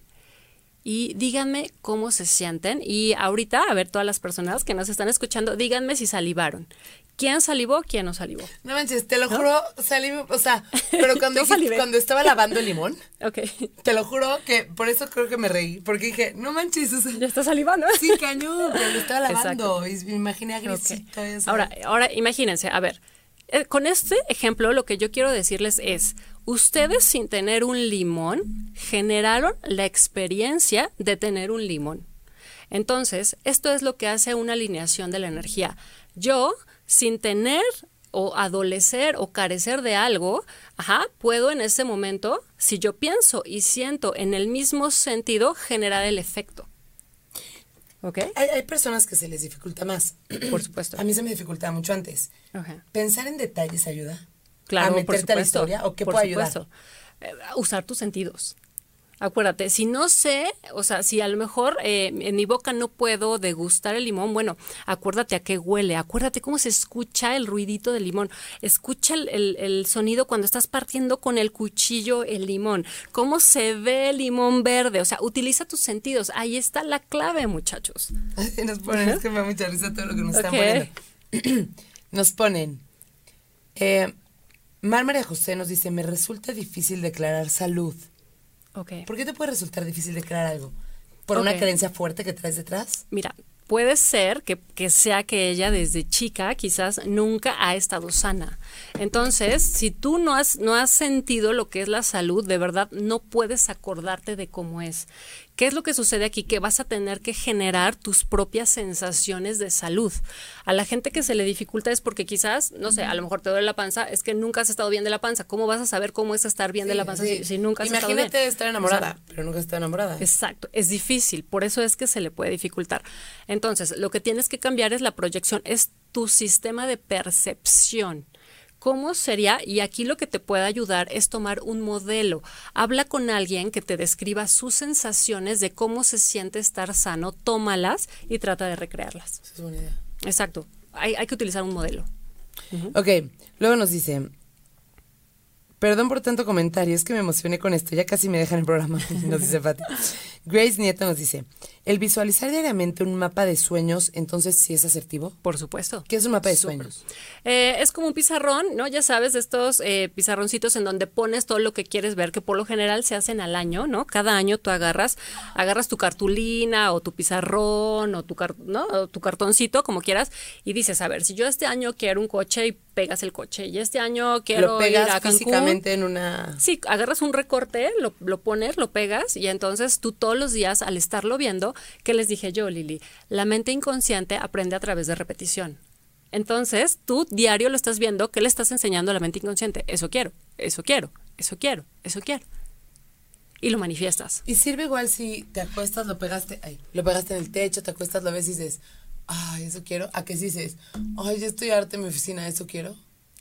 Y díganme cómo se sienten. Y ahorita, a ver, todas las personas que nos están escuchando, díganme si salivaron. ¿Quién salivó? ¿Quién no salivó? No manches, te lo juro, salí, o sea, pero cuando, Yo dijiste- salivé. cuando estaba lavando el limón, Ok. te lo juro que por eso creo que me reí, porque dije, no manches, o sea, Ya está salivando. sí, cañón, pero lo estaba lavando Exacto. y me imaginé a Ok. Grisito. y, o sea, Ahora, ahora imagínense, a ver, eh, con este ejemplo lo que yo quiero decirles es, ustedes sin tener un limón generaron la experiencia de tener un limón. Entonces, esto es lo que hace una alineación de la energía. Yo, sin tener o adolecer o carecer de algo, ajá, puedo en ese momento, si yo pienso y siento en el mismo sentido, generar el efecto. ¿Ok? Hay, hay personas que se les dificulta más. Por supuesto. A mí se me dificultaba mucho antes. Okay. ¿Pensar en detalles ayuda? Claro, ¿A meterte por supuesto, a la historia? ¿O qué por puede supuesto. ayudar? Eh, usar tus sentidos. Acuérdate, si no sé, o sea, si a lo mejor eh, en mi boca no puedo degustar el limón, bueno, acuérdate a qué huele, acuérdate cómo se escucha el ruidito del limón, escucha el, el, el sonido cuando estás partiendo con el cuchillo el limón, cómo se ve el limón verde, o sea, utiliza tus sentidos, ahí está la clave, muchachos. Ay, nos ponen, es que me da mucha risa todo lo que nos están Okay. poniendo. Nos ponen, eh, Mar María José nos dice, me resulta difícil declarar salud. Okay. ¿Por qué te puede resultar difícil declarar algo? ¿Por Ok. una creencia fuerte que traes detrás? Mira, puede ser que, que sea que ella desde chica quizás nunca ha estado sana. Entonces, si tú no has, no has sentido lo que es la salud, de verdad no puedes acordarte de cómo es. ¿Qué es lo que sucede aquí? Que vas a tener que generar tus propias sensaciones de salud. A la gente que se le dificulta es porque quizás, no sé, a lo mejor te duele la panza, es que nunca has estado bien de la panza. ¿Cómo vas a saber cómo es estar bien de la panza Sí. si, si nunca has Imagínate estado bien? estar enamorada, O sea, pero nunca has estado enamorada. exacto, es difícil, por eso es que se le puede dificultar. Entonces, lo que tienes que cambiar es la proyección, es tu sistema de percepción. ¿Cómo sería? Y aquí lo que te puede ayudar es tomar un modelo. Habla con alguien que te describa sus sensaciones de cómo se siente estar sano, tómalas y trata de recrearlas. Esa es buena idea. Exacto, hay, hay que utilizar un modelo. Ok, luego nos dice, perdón por tanto comentario, es que me emocioné con esto, ya casi me dejan el programa, nos dice Fati. Grace Nieto nos dice, ¿el visualizar diariamente un mapa de sueños, entonces sí es asertivo? Por supuesto. ¿Qué es un mapa de Súper. sueños? Eh, es como un pizarrón, ¿no? Ya sabes, de estos eh, pizarroncitos en donde pones todo lo que quieres ver, que por lo general se hacen al año, ¿no? Cada año tú agarras, agarras tu cartulina o tu pizarrón o tu, car- ¿no? o tu cartoncito, como quieras, y dices, a ver, si yo este año quiero un coche y pegas el coche, y este año quiero Lo ir a pegas Cancún. físicamente en una... Sí, agarras un recorte, lo, lo pones, lo pegas y entonces tú todos los días al estarlo viendo, ¿qué les dije yo, Lili? La mente inconsciente aprende a través de repetición. Entonces tú diario lo estás viendo, ¿qué le estás enseñando a la mente inconsciente? Eso quiero, eso quiero, eso quiero, eso quiero. Y lo manifiestas. Y sirve igual si te acuestas, lo pegaste, ay, lo pegaste en el techo, te acuestas, lo ves y dices, ay, eso quiero. ¿A qué sí dices? Ay, ya estoy harta en mi oficina, eso quiero.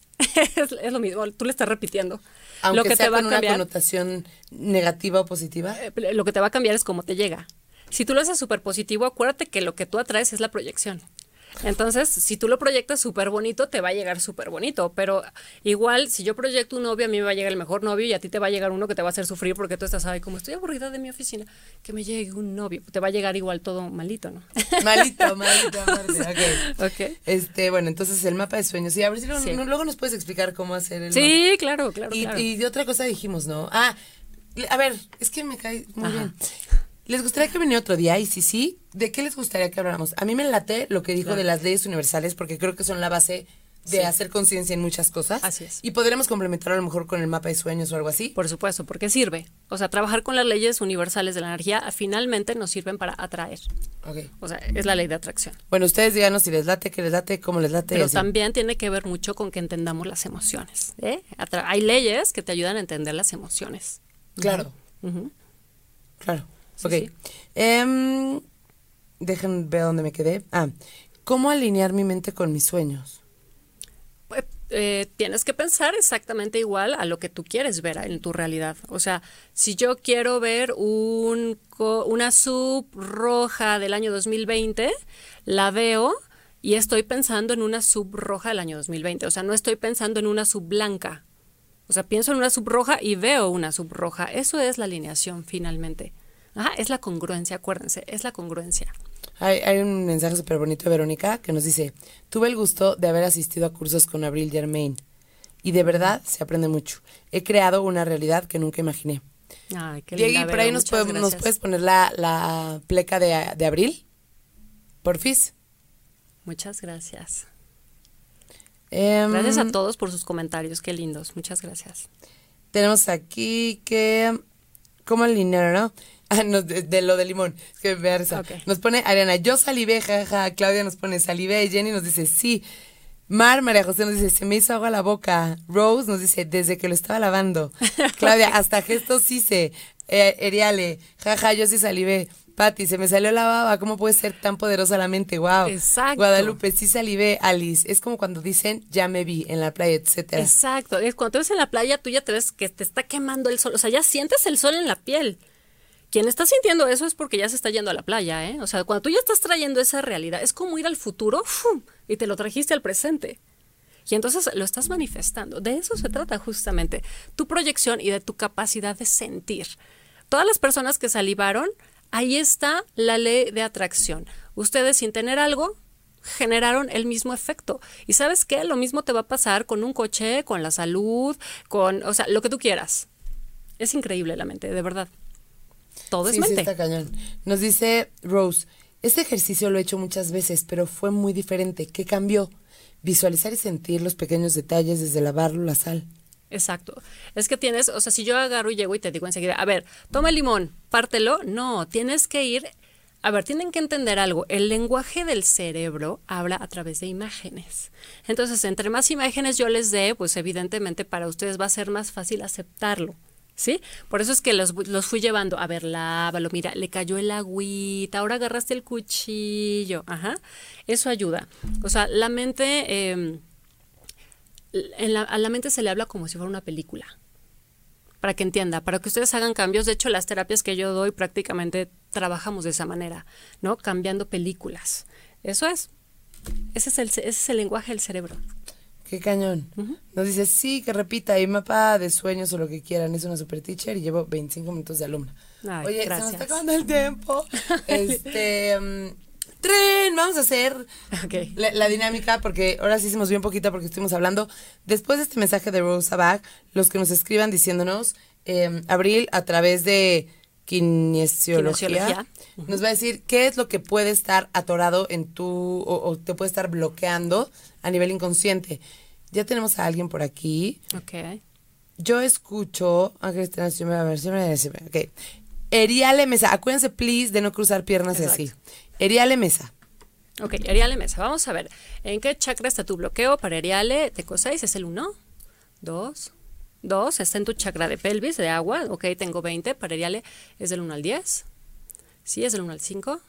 es, es lo mismo, tú le estás repitiendo. Aunque lo que sea te va con a una cambiar, connotación negativa o positiva. eh, lo que te va a cambiar es cómo te llega. Si tú lo haces súper positivo, acuérdate que lo que tú atraes es la proyección. Entonces, si tú lo proyectas súper bonito, te va a llegar súper bonito. Pero igual, si yo proyecto un novio, a mí me va a llegar el mejor novio y a ti te va a llegar uno que te va a hacer sufrir porque tú estás, ay, como estoy aburrida de mi oficina, que me llegue un novio. Te va a llegar igual todo malito, ¿no? Malito, malito, malito. Ok. Ok. Este, bueno, entonces el mapa de sueños. Sí, a ver si lo- Sí. no- luego nos puedes explicar cómo hacer el Sí, claro, claro, mapa. Y, claro. y de otra cosa dijimos, ¿no? Ah, le- a ver, es que me cae muy Ajá. bien. ¿Les gustaría que viniera otro día? Y si sí, ¿de qué les gustaría que habláramos? A mí me late lo que dijo Claro. de las leyes universales, porque creo que son la base de Sí. hacer conciencia en muchas cosas. Así es. Y podremos complementar a lo mejor con el mapa de sueños o algo así. Por supuesto, porque sirve. O sea, trabajar con las leyes universales de la energía ah, finalmente nos sirven para atraer. Ok. O sea, es la ley de atracción. Bueno, ustedes díganos si les late, qué les late, cómo les late. y Pero así. también tiene que ver mucho con que entendamos las emociones. ¿eh? Atra- Hay leyes que te ayudan a entender las emociones. Claro, Ujú. claro. Sí, ok. sí. Em, dejen ver dónde me quedé. Ah, ¿cómo alinear mi mente con mis sueños? Pues, eh, tienes que pensar exactamente igual a lo que tú quieres ver en tu realidad. O sea, si yo quiero ver un co- una sub roja del año dos mil veinte, la veo y estoy pensando en una sub roja del año dos mil veinte. O sea, no estoy pensando en una sub blanca. O sea, pienso en una sub roja y veo una sub roja. Eso es la alineación finalmente. Ajá, es la congruencia, acuérdense, es la congruencia. Hay, hay un mensaje súper bonito de Verónica que nos dice, tuve el gusto de haber asistido a cursos con Abril Germain y de verdad se aprende mucho. He creado una realidad que nunca imaginé. Ay, qué Diego, linda, por Vero, ahí nos, muchas puede- nos gracias. puedes poner la, la pleca de, de Abril, porfis. Muchas gracias. Em, Gracias a todos por sus comentarios, qué lindos, muchas gracias. Tenemos aquí que... ¿Cómo alinear, no? Ah, no, de, de lo de limón. Es que me da risa. Ok. Nos pone Ariana, yo salivé, jaja. Claudia nos pone salivé. Jenny nos dice, sí. Mar, María José nos dice, se me hizo agua la boca. Rose nos dice, desde que lo estaba lavando. Claudia, hasta gestos hice. Eh, Eriale, jaja, yo sí salivé. Pati, se me salió la baba, ¿cómo puede ser tan poderosa la mente? Wow. Exacto. Guadalupe, sí salivé. Alice, es como cuando dicen, ya me vi en la playa, etcétera. Exacto, es cuando te ves en la playa, tú ya te ves que te está quemando el sol, o sea, ya sientes el sol en la piel. Quien está sintiendo eso es porque ya se está yendo a la playa, ¿eh? O sea, cuando tú ya estás trayendo esa realidad, es como ir al futuro, ¡fum!, y te lo trajiste al presente. Y entonces lo estás manifestando. De eso se trata justamente, tu proyección y de tu capacidad de sentir. Todas las personas que salivaron, ahí está la ley de atracción. Ustedes, sin tener algo, generaron el mismo efecto. ¿Y sabes qué? Lo mismo te va a pasar con un coche, con la salud, con, o sea, lo que tú quieras. Es increíble la mente, de verdad. Todo sí, es mente. Sí, está cañón. Nos dice Rose, este ejercicio lo he hecho muchas veces, pero fue muy diferente. ¿Qué cambió? Visualizar y sentir los pequeños detalles desde lavarlo, la sal. Exacto. Es que tienes, o sea, si yo agarro y llego y te digo enseguida, a ver, toma el limón, pártelo. No, tienes que ir, a ver, tienen que entender algo. El lenguaje del cerebro habla a través de imágenes. Entonces, entre más imágenes yo les dé, pues evidentemente para ustedes va a ser más fácil aceptarlo. ¿Sí? Por eso es que los, los fui llevando, a ver, lávalo, mira, le cayó el agüita, ahora agarraste el cuchillo, ajá, eso ayuda. O sea, la mente, eh, en la, a la mente se le habla como si fuera una película, para que entienda, para que ustedes hagan cambios. De hecho, las terapias que yo doy prácticamente trabajamos de esa manera, ¿no? Cambiando películas. Eso es, ese es el, ese es el lenguaje del cerebro. Qué cañón. Uh-huh. Nos dice, sí, que repita, y mapa de sueños o lo que quieran, es una super teacher y llevo veinticinco minutos de alumna. Ay, Oye, gracias. se nos está acabando el tiempo. este, um, tren, vamos a hacer okay. la, la dinámica, porque ahora sí hicimos bien poquita porque estuvimos hablando. Después de este mensaje de Rosa Bach, los que nos escriban diciéndonos, eh, Abril, a través de kinesiología, kinesiología. Uh-huh. Nos va a decir qué es lo que puede estar atorado en tu, o, o te puede estar bloqueando a nivel inconsciente. Ya tenemos a alguien por aquí. Ok. Yo escucho, a Cristina, si me va a ver, si me va a decir, ok. Eriale Mesa, acuérdense, please, de no cruzar piernas. Exacto. Y así. Eriale Mesa. Ok, Eriale Mesa, vamos a ver, ¿en qué chakra está tu bloqueo? Para Eriale, Teco seis, ¿es el uno? dos, dos, está en tu chakra de pelvis, de agua, ok, tengo veinte, para Eriale es del uno al diez, sí, es del uno al cinco,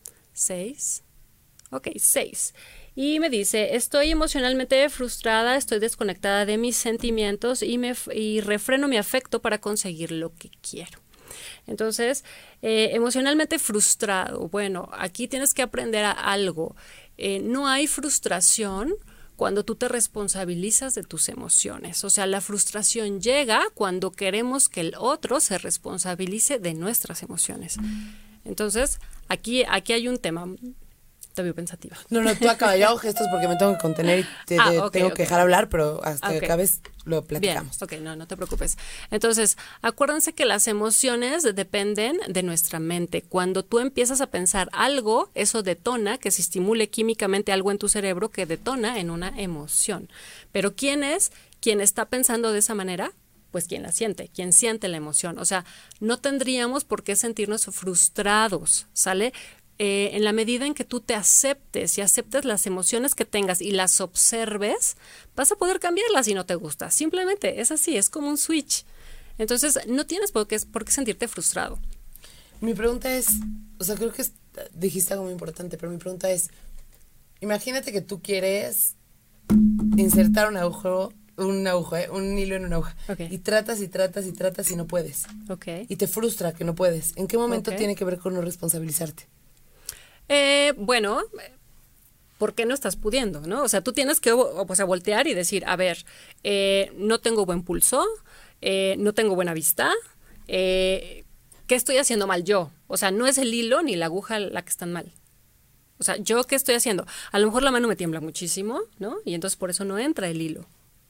seis, ok, seis. Y me dice, estoy emocionalmente frustrada, estoy desconectada de mis sentimientos y, me, y refreno mi afecto para conseguir lo que quiero. Entonces, eh, emocionalmente frustrado, bueno, aquí tienes que aprender a algo. Eh, no hay frustración cuando tú te responsabilizas de tus emociones. O sea, la frustración llega cuando queremos que el otro se responsabilice de nuestras emociones. Entonces, aquí, aquí hay un tema. Te veo pensativa. No, no, tú acabas, yo hago gestos porque me tengo que contener y te, ah, te okay, tengo okay. que dejar hablar, pero hasta okay. que acabes lo platicamos. Bien, ok, no, no te preocupes. Entonces, acuérdense que las emociones dependen de nuestra mente. Cuando tú empiezas a pensar algo, eso detona, que se estimule químicamente algo en tu cerebro que detona en una emoción. Pero ¿quién es quien está pensando de esa manera? Pues quien la siente, quien siente la emoción. O sea, no tendríamos por qué sentirnos frustrados, ¿sale? Eh, en la medida en que tú te aceptes y aceptes las emociones que tengas y las observes, vas a poder cambiarlas si no te gusta. Simplemente es así, es como un switch. Entonces, no tienes por qué, por qué sentirte frustrado. Mi pregunta es, o sea, creo que es, dijiste algo muy importante, pero mi pregunta es, imagínate que tú quieres insertar un agujero, un agujo, ¿eh? un hilo en una aguja, okay. y tratas y tratas y tratas y no puedes. Okay. Y te frustra que no puedes. ¿En qué momento okay. tiene que ver con no responsabilizarte? Eh, bueno, ¿por qué no estás pudiendo, no? O sea, tú tienes que o, o sea, voltear y decir, a ver, eh, no tengo buen pulso, eh, no tengo buena vista, eh, ¿qué estoy haciendo mal yo? O sea, no es el hilo ni la aguja la que están mal. O sea, ¿yo qué estoy haciendo? A lo mejor la mano me tiembla muchísimo, ¿no? Y entonces por eso no entra el hilo.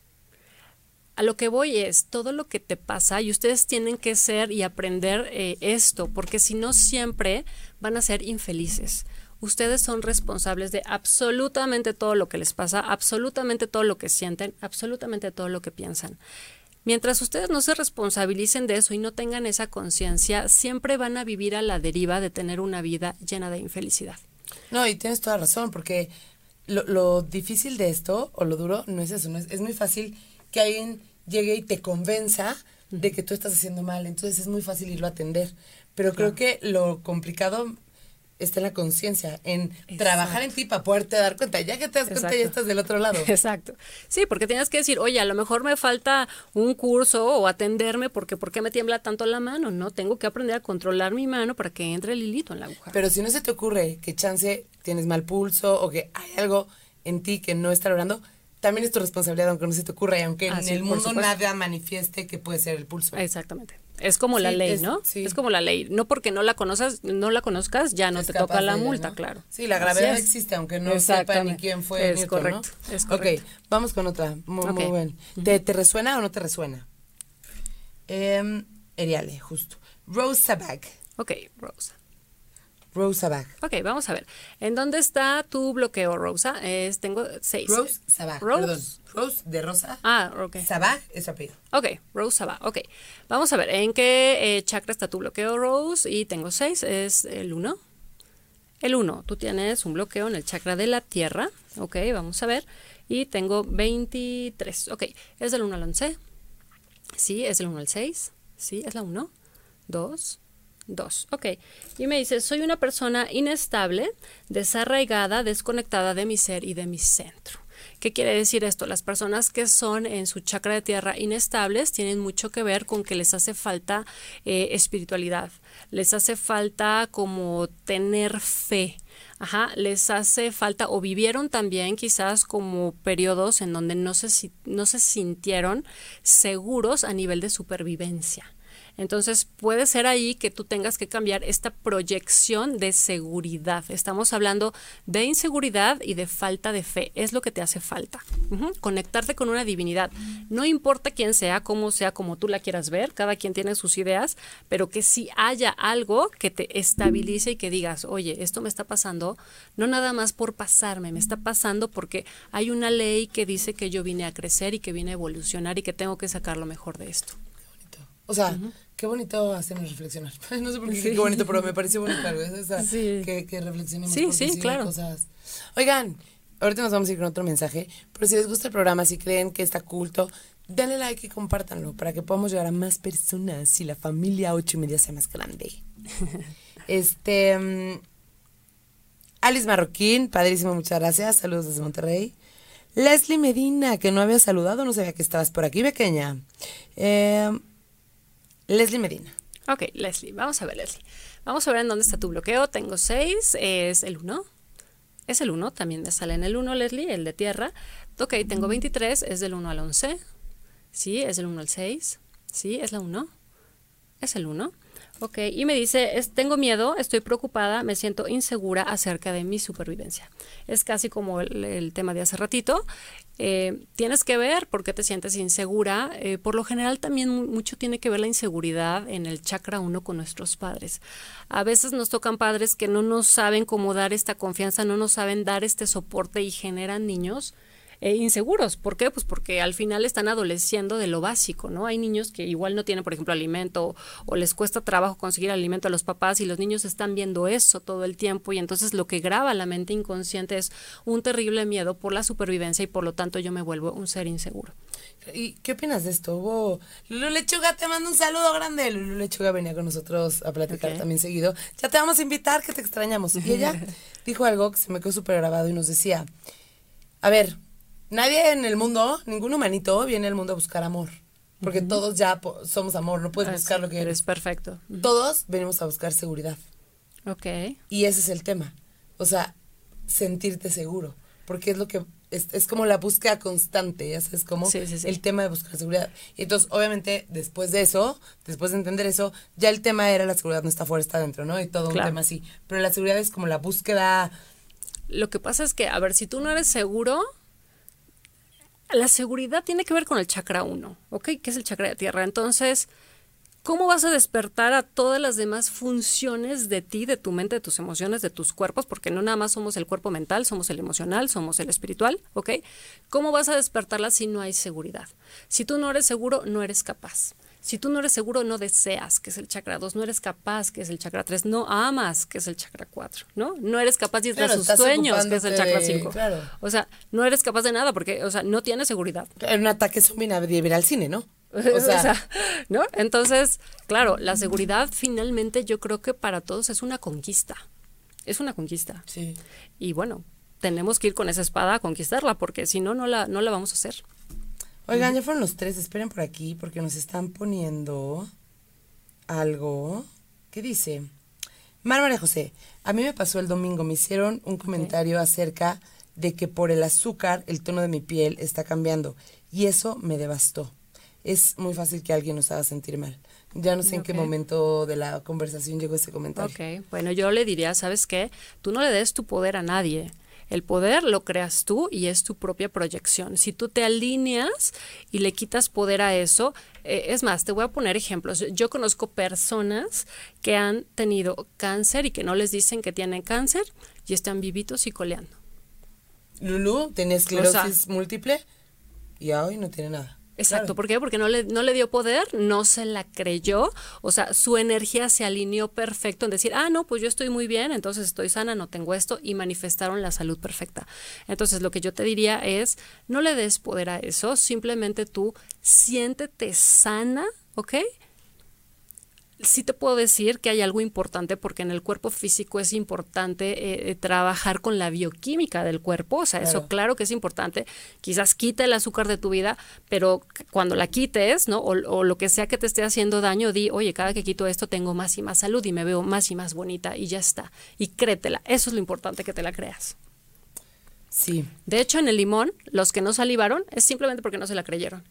A lo que voy es todo lo que te pasa y ustedes tienen que ser y aprender eh, esto, porque si no siempre van a ser infelices. Ustedes son responsables de absolutamente todo lo que les pasa, absolutamente todo lo que sienten, absolutamente todo lo que piensan. Mientras ustedes no se responsabilicen de eso y no tengan esa conciencia, siempre van a vivir a la deriva de tener una vida llena de infelicidad. No, y tienes toda razón, porque lo, lo difícil de esto, o lo duro, no es eso, no es, es muy fácil que alguien llegue y te convenza de que tú estás haciendo mal, entonces es muy fácil irlo a atender, pero creo que lo complicado está en la conciencia, en Exacto. trabajar en ti para poderte dar cuenta. Ya que te das Exacto. cuenta, ya estás del otro lado. Exacto. Sí, porque tienes que decir, oye, a lo mejor me falta un curso o atenderme porque ¿por qué me tiembla tanto la mano? No, tengo que aprender a controlar mi mano para que entre el hilito en la aguja. Pero si no se te ocurre que chance tienes mal pulso o que hay algo en ti que no está logrando, también es tu responsabilidad, aunque no se te ocurra y aunque ah, en sí, el mundo nada manifieste que puede ser el pulso. Exactamente. Es como sí, la ley, es, ¿no? Sí. Es como la ley. No porque no la conozcas, no la conozcas, ya no es te toca la ella, multa, ¿no? Claro. Sí, la gravedad existe, aunque no sepa ni quién fue es Newton, correcto, ¿no? Es correcto. Ok, vamos con otra. Muy, okay. muy bien. Uh-huh. ¿Te, ¿Te resuena o no te resuena? Eh, Eriale, justo. Rose Sabag. Ok, Rosa. Rosa Sabag. Ok, vamos a ver. ¿En dónde está tu bloqueo, Rosa? Es, tengo seis. Rose Sabag, Rose. perdón. Rose de Rosa. Ah, ok. Sabag es apellido. Ok, Rose Sabag, ok. Vamos a ver, ¿en qué eh, chakra está tu bloqueo, Rose? Y tengo seis, es el uno. El uno, tú tienes un bloqueo en el chakra de la tierra. Ok, vamos a ver. Y tengo veintitrés. Ok, ¿es del uno al once? Sí, es del uno al seis. Sí, es la uno. dos. Dos, ok. Y me dice, soy una persona inestable, desarraigada, desconectada de mi ser y de mi centro. ¿Qué quiere decir esto? Las personas que son en su chakra de tierra inestables tienen mucho que ver con que les hace falta eh, espiritualidad, les hace falta como tener fe. Ajá, les hace falta o vivieron también quizás como periodos en donde no se, no se sintieron seguros a nivel de supervivencia. Entonces, puede ser ahí que tú tengas que cambiar esta proyección de seguridad. Estamos hablando de inseguridad y de falta de fe. Es lo que te hace falta. Uh-huh. Conectarte con una divinidad. No importa quién sea, cómo sea, como tú la quieras ver. Cada quien tiene sus ideas, pero que sí haya algo que te estabilice y que digas, oye, esto me está pasando, no nada más por pasarme, me está pasando porque hay una ley que dice que yo vine a crecer y que vine a evolucionar y que tengo que sacar lo mejor de esto. O sea, uh-huh. qué bonito hacernos reflexionar. No sé por qué sí. qué bonito, pero me pareció bonito algo. O sea, sí. que, que reflexionemos. Sí, sí, claro. Cosas. Oigan, ahorita nos vamos a ir con otro mensaje, pero si les gusta el programa, si creen que está culto, denle like y compártanlo para que podamos llegar a más personas y la familia ocho y media sea más grande. este, um, Alice Marroquín, padrísimo, muchas gracias. Saludos desde Monterrey. Leslie Medina, que no había saludado, no sabía que estabas por aquí, pequeña. Eh... Leslie Medina. Ok, Leslie, vamos a ver, Leslie. Vamos a ver en dónde está tu bloqueo. Tengo seis, es el uno. Es el uno, también me sale en el uno, Leslie, el de tierra. Ok, tengo veintitrés, es del uno al once. Sí, es del uno al seis. Sí, es la uno. Es el uno. Ok, y me dice, es, tengo miedo, estoy preocupada, me siento insegura acerca de mi supervivencia. Es casi como el, el tema de hace ratito. Eh, tienes que ver por qué te sientes insegura. Eh, por lo general también mucho tiene que ver la inseguridad en el chakra uno con nuestros padres. A veces nos tocan padres que no nos saben cómo dar esta confianza, no nos saben dar este soporte y generan niños Eh, inseguros. ¿Por qué? Pues porque al final están adoleciendo de lo básico, ¿no? Hay niños que igual no tienen, por ejemplo, alimento o, o les cuesta trabajo conseguir alimento a los papás y los niños están viendo eso todo el tiempo y entonces lo que graba la mente inconsciente es un terrible miedo por la supervivencia y por lo tanto yo me vuelvo un ser inseguro. ¿Y qué opinas de esto? Hubo... Lulu Lechuga, te mando un saludo grande. Lulu Lechuga venía con nosotros a platicar okay. también seguido. Ya te vamos a invitar, que te extrañamos. Y ella dijo algo que se me quedó súper grabado y nos decía, a ver, nadie en el mundo, ningún humanito viene al mundo a buscar amor. Porque uh-huh. todos ya po- somos amor, no puedes ah, buscar sí, lo que eres. Es perfecto. Uh-huh. Todos venimos a buscar seguridad. Ok. Y ese es el tema. O sea, sentirte seguro. Porque es lo que, es, es como la búsqueda constante, ya sabes, como sí, sí, sí. el tema de buscar seguridad. Y entonces, obviamente, después de eso, después de entender eso, ya el tema era la seguridad no está fuera, está dentro, ¿no? Y todo claro. un tema así. Pero la seguridad es como la búsqueda. Lo que pasa es que, a ver, si tú no eres seguro... La seguridad tiene que ver con el chakra uno, ¿ok? Que es el chakra de tierra. Entonces, ¿cómo vas a despertar a todas las demás funciones de ti, de tu mente, de tus emociones, de tus cuerpos? Porque no nada más somos el cuerpo mental, somos el emocional, somos el espiritual, ¿ok? ¿Cómo vas a despertarlas si no hay seguridad? Si tú no eres seguro, no eres capaz. Si tú no eres seguro, no deseas, que es el chakra dos, no eres capaz, que es el chakra tres, no amas, que es el chakra cuatro, ¿no? No eres capaz de ir Claro, a sus estás sueños, que es el chakra ocupándote, cinco. claro. O sea, no eres capaz de nada porque, o sea, no tienes seguridad. En un ataque zombie nadie viene al cine, ¿no? O sea, ¿no? Entonces, claro, la seguridad finalmente yo creo que para todos es una conquista. Es una conquista. Sí. Y bueno, tenemos que ir con esa espada a conquistarla porque si no, no la, no la vamos a hacer. Oigan, ya fueron los tres, esperen por aquí porque nos están poniendo algo. ¿Qué dice? Mar María José, a mí me pasó el domingo, me hicieron un comentario okay. acerca de que por el azúcar el tono de mi piel está cambiando y eso me devastó. Es muy fácil que alguien nos haga sentir mal. Ya no sé okay. en qué momento de la conversación llegó ese comentario. Ok, bueno, yo le diría, ¿sabes qué? Tú no le des tu poder a nadie. El poder lo creas tú y es tu propia proyección. Si tú te alineas y le quitas poder a eso, eh, es más, te voy a poner ejemplos. Yo conozco personas que han tenido cáncer y que no les dicen que tienen cáncer y están vivitos y coleando. Lulu tenía esclerosis o sea, múltiple y hoy no tiene nada. Exacto, claro. ¿por qué? Porque no le, no le dio poder, no se la creyó, o sea, su energía se alineó perfecto en decir, ah, no, pues yo estoy muy bien, entonces estoy sana, no tengo esto, y manifestaron la salud perfecta. Entonces, lo que yo te diría es, no le des poder a eso, simplemente tú siéntete sana, ¿ok? Sí te puedo decir que hay algo importante porque en el cuerpo físico es importante eh, trabajar con la bioquímica del cuerpo, o sea, claro. eso claro que es importante, quizás quita el azúcar de tu vida, pero cuando la quites, ¿no? O, o lo que sea que te esté haciendo daño, di, oye, cada que quito esto tengo más y más salud y me veo más y más bonita y ya está, y créetela, eso es lo importante, que te la creas. Sí. De hecho, en el limón, los que no salivaron es simplemente porque no se la creyeron.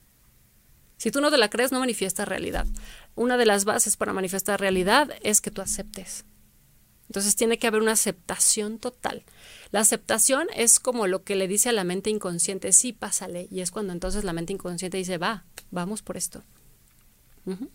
Si tú no te la crees, no manifiesta realidad. Una de las bases para manifestar realidad es que tú aceptes. Entonces tiene que haber una aceptación total. La aceptación es como lo que le dice a la mente inconsciente, sí, pásale. Y es cuando entonces la mente inconsciente dice, va, vamos por esto. Uh-huh.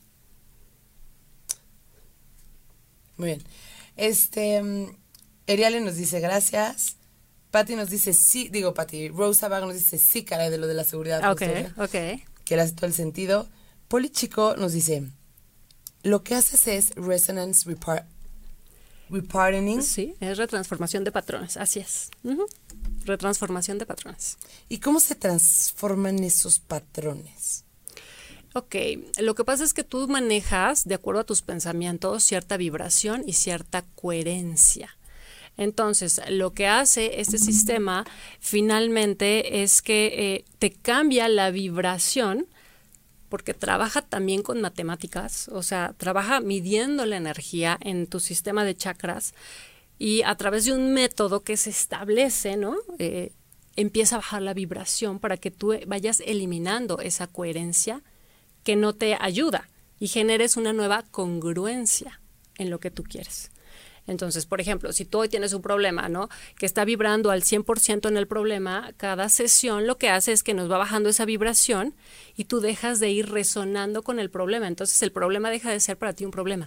Muy bien. Este, um, Eriale nos dice, gracias. Patti nos dice, sí, digo Patti, Rosa Vago nos dice, sí, caray, de lo de la seguridad. Ok, ok. Que le hace todo el sentido. Poli Chico nos dice, lo que haces es resonance repar reparting. Sí, es retransformación de patrones, así es. Uh-huh. Retransformación de patrones. ¿Y cómo se transforman esos patrones? Ok, lo que pasa es que tú manejas, de acuerdo a tus pensamientos, cierta vibración y cierta coherencia. Entonces, lo que hace este sistema finalmente es que eh, te cambia la vibración, porque trabaja también con matemáticas, o sea, trabaja midiendo la energía en tu sistema de chakras y a través de un método que se establece, ¿no? Eh, empieza a bajar la vibración para que tú vayas eliminando esa coherencia que no te ayuda y generes una nueva congruencia en lo que tú quieres. Entonces, por ejemplo, si tú hoy tienes un problema, ¿no? Que está vibrando al cien por ciento en el problema, cada sesión lo que hace es que nos va bajando esa vibración y tú dejas de ir resonando con el problema. Entonces, el problema deja de ser para ti un problema.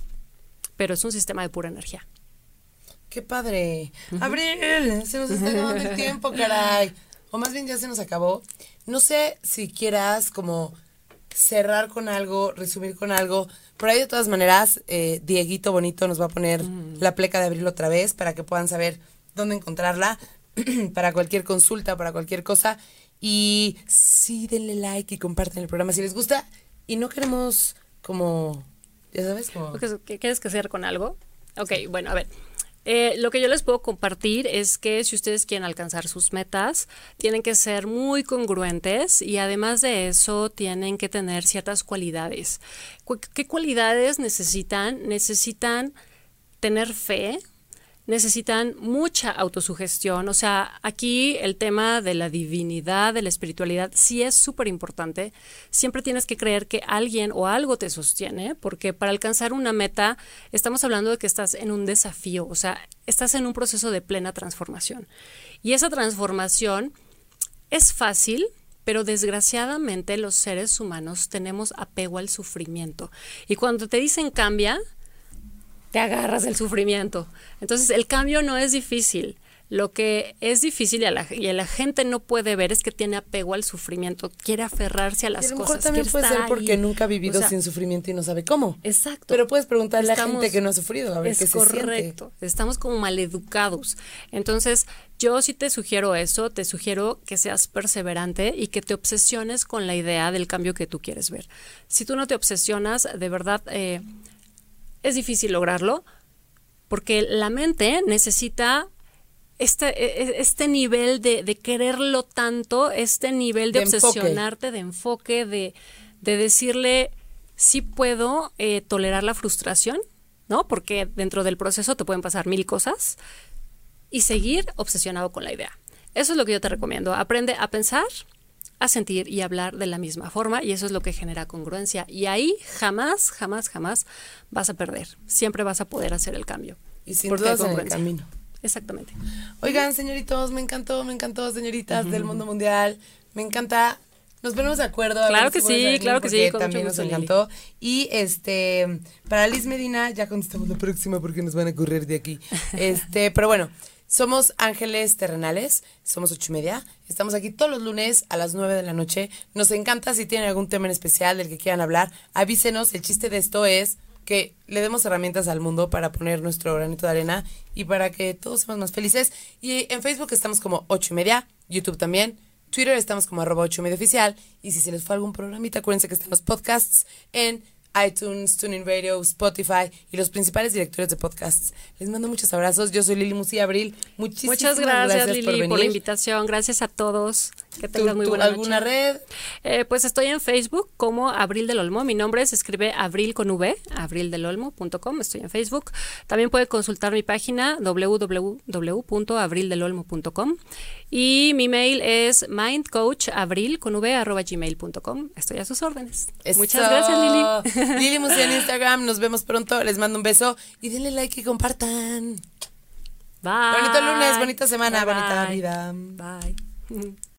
Pero es un sistema de pura energía. ¡Qué padre! Uh-huh. Abril, se nos está acabando el tiempo, caray. O más bien ya se nos acabó. No sé si quieras como cerrar con algo, resumir con algo. Por ahí, de todas maneras, eh, Dieguito Bonito nos va a poner mm. la pleca de Abril otra vez para que puedan saber dónde encontrarla para cualquier consulta, para cualquier cosa. Y sí, denle like y comparten el programa si les gusta. Y no queremos como, ya sabes, como... ¿Quieres que cierre con algo? Ok, bueno, a ver. Eh, lo que yo les puedo compartir es que si ustedes quieren alcanzar sus metas, tienen que ser muy congruentes y además de eso tienen que tener ciertas cualidades. ¿Qué cualidades necesitan? Necesitan tener fe, necesitan mucha autosugestión. O sea, aquí el tema de la divinidad, de la espiritualidad, sí es súper importante. Siempre tienes que creer que alguien o algo te sostiene, porque para alcanzar una meta estamos hablando de que estás en un desafío, o sea, estás en un proceso de plena transformación. Y esa transformación es fácil, pero desgraciadamente los seres humanos tenemos apego al sufrimiento. Y cuando te dicen cambia, te agarras del sufrimiento. Entonces, el cambio no es difícil. Lo que es difícil y a, la, y a la gente no puede ver es que tiene apego al sufrimiento, quiere aferrarse a las y a lo cosas. mejor también quiere puede estar ser porque ahí. nunca ha vivido O sea, sin sufrimiento y no sabe cómo. Exacto. Pero puedes preguntarle Estamos- a gente que no ha sufrido, a ver es qué se correcto. siente. Estamos como maleducados. Entonces, yo sí te sugiero eso, te sugiero que seas perseverante y que te obsesiones con la idea del cambio que tú quieres ver. Si tú no te obsesionas, de verdad, eh, es difícil lograrlo, porque la mente necesita este, este nivel de, de quererlo tanto, este nivel de, De enfoque. obsesionarte, de enfoque, de, de decirle, sí puedo eh, tolerar la frustración, ¿no? Porque dentro del proceso te pueden pasar mil cosas y seguir obsesionado con la idea. Eso es lo que yo te recomiendo. Aprende a pensar, a sentir y a hablar de la misma forma, y eso es lo que genera congruencia. Y ahí jamás, jamás, jamás vas a perder. Siempre vas a poder hacer el cambio. Y sin porque hay dudas en el congruencia. camino. Exactamente. Oigan, señoritos, me encantó, me encantó, señoritas del mundo mundial. Me encanta. Nos ponemos de acuerdo. a Claro ver que si puedes sí, venir, claro que sí, porque con también mucho nos gusto, Lili. encantó. Y este, para Liz Medina, ya contestamos la próxima porque nos van a correr de aquí. Este, pero bueno, somos Ángeles Terrenales, somos ocho y media. Estamos aquí todos los lunes a las nueve de la noche. Nos encanta si tienen algún tema en especial del que quieran hablar. Avísenos, el chiste de esto es que le demos herramientas al mundo para poner nuestro granito de arena y para que todos seamos más felices. Y en Facebook estamos como ocho y media, YouTube también, Twitter estamos como arroba ocho y media oficial. Y si se les fue algún programita, acuérdense que están los podcasts en iTunes, TuneIn Radio, Spotify y los principales directorios de podcasts. Les mando muchos abrazos. Yo soy Lili Musi Abril. Muchísimas Muchas gracias, gracias Lili, por por, venir. la invitación. Gracias a todos. Que ¿Tú- tengas muy tú buena alguna noche. red? Eh, pues estoy en Facebook como Abril del Olmo. Mi nombre se escribe Abril con V, abril del olmo punto com. Estoy en Facebook. También puede consultar mi página doble u doble u doble u punto abril del olmo punto com. Y mi mail es mindcoachabril con v arroba gmail punto com. Estoy a sus órdenes. Eso. Muchas gracias, Lili. Lili Musi en Instagram. Nos vemos pronto. Les mando un beso y denle like y compartan. Bye. Bonito lunes, bonita semana, Bye, bonita bye. vida. Bye.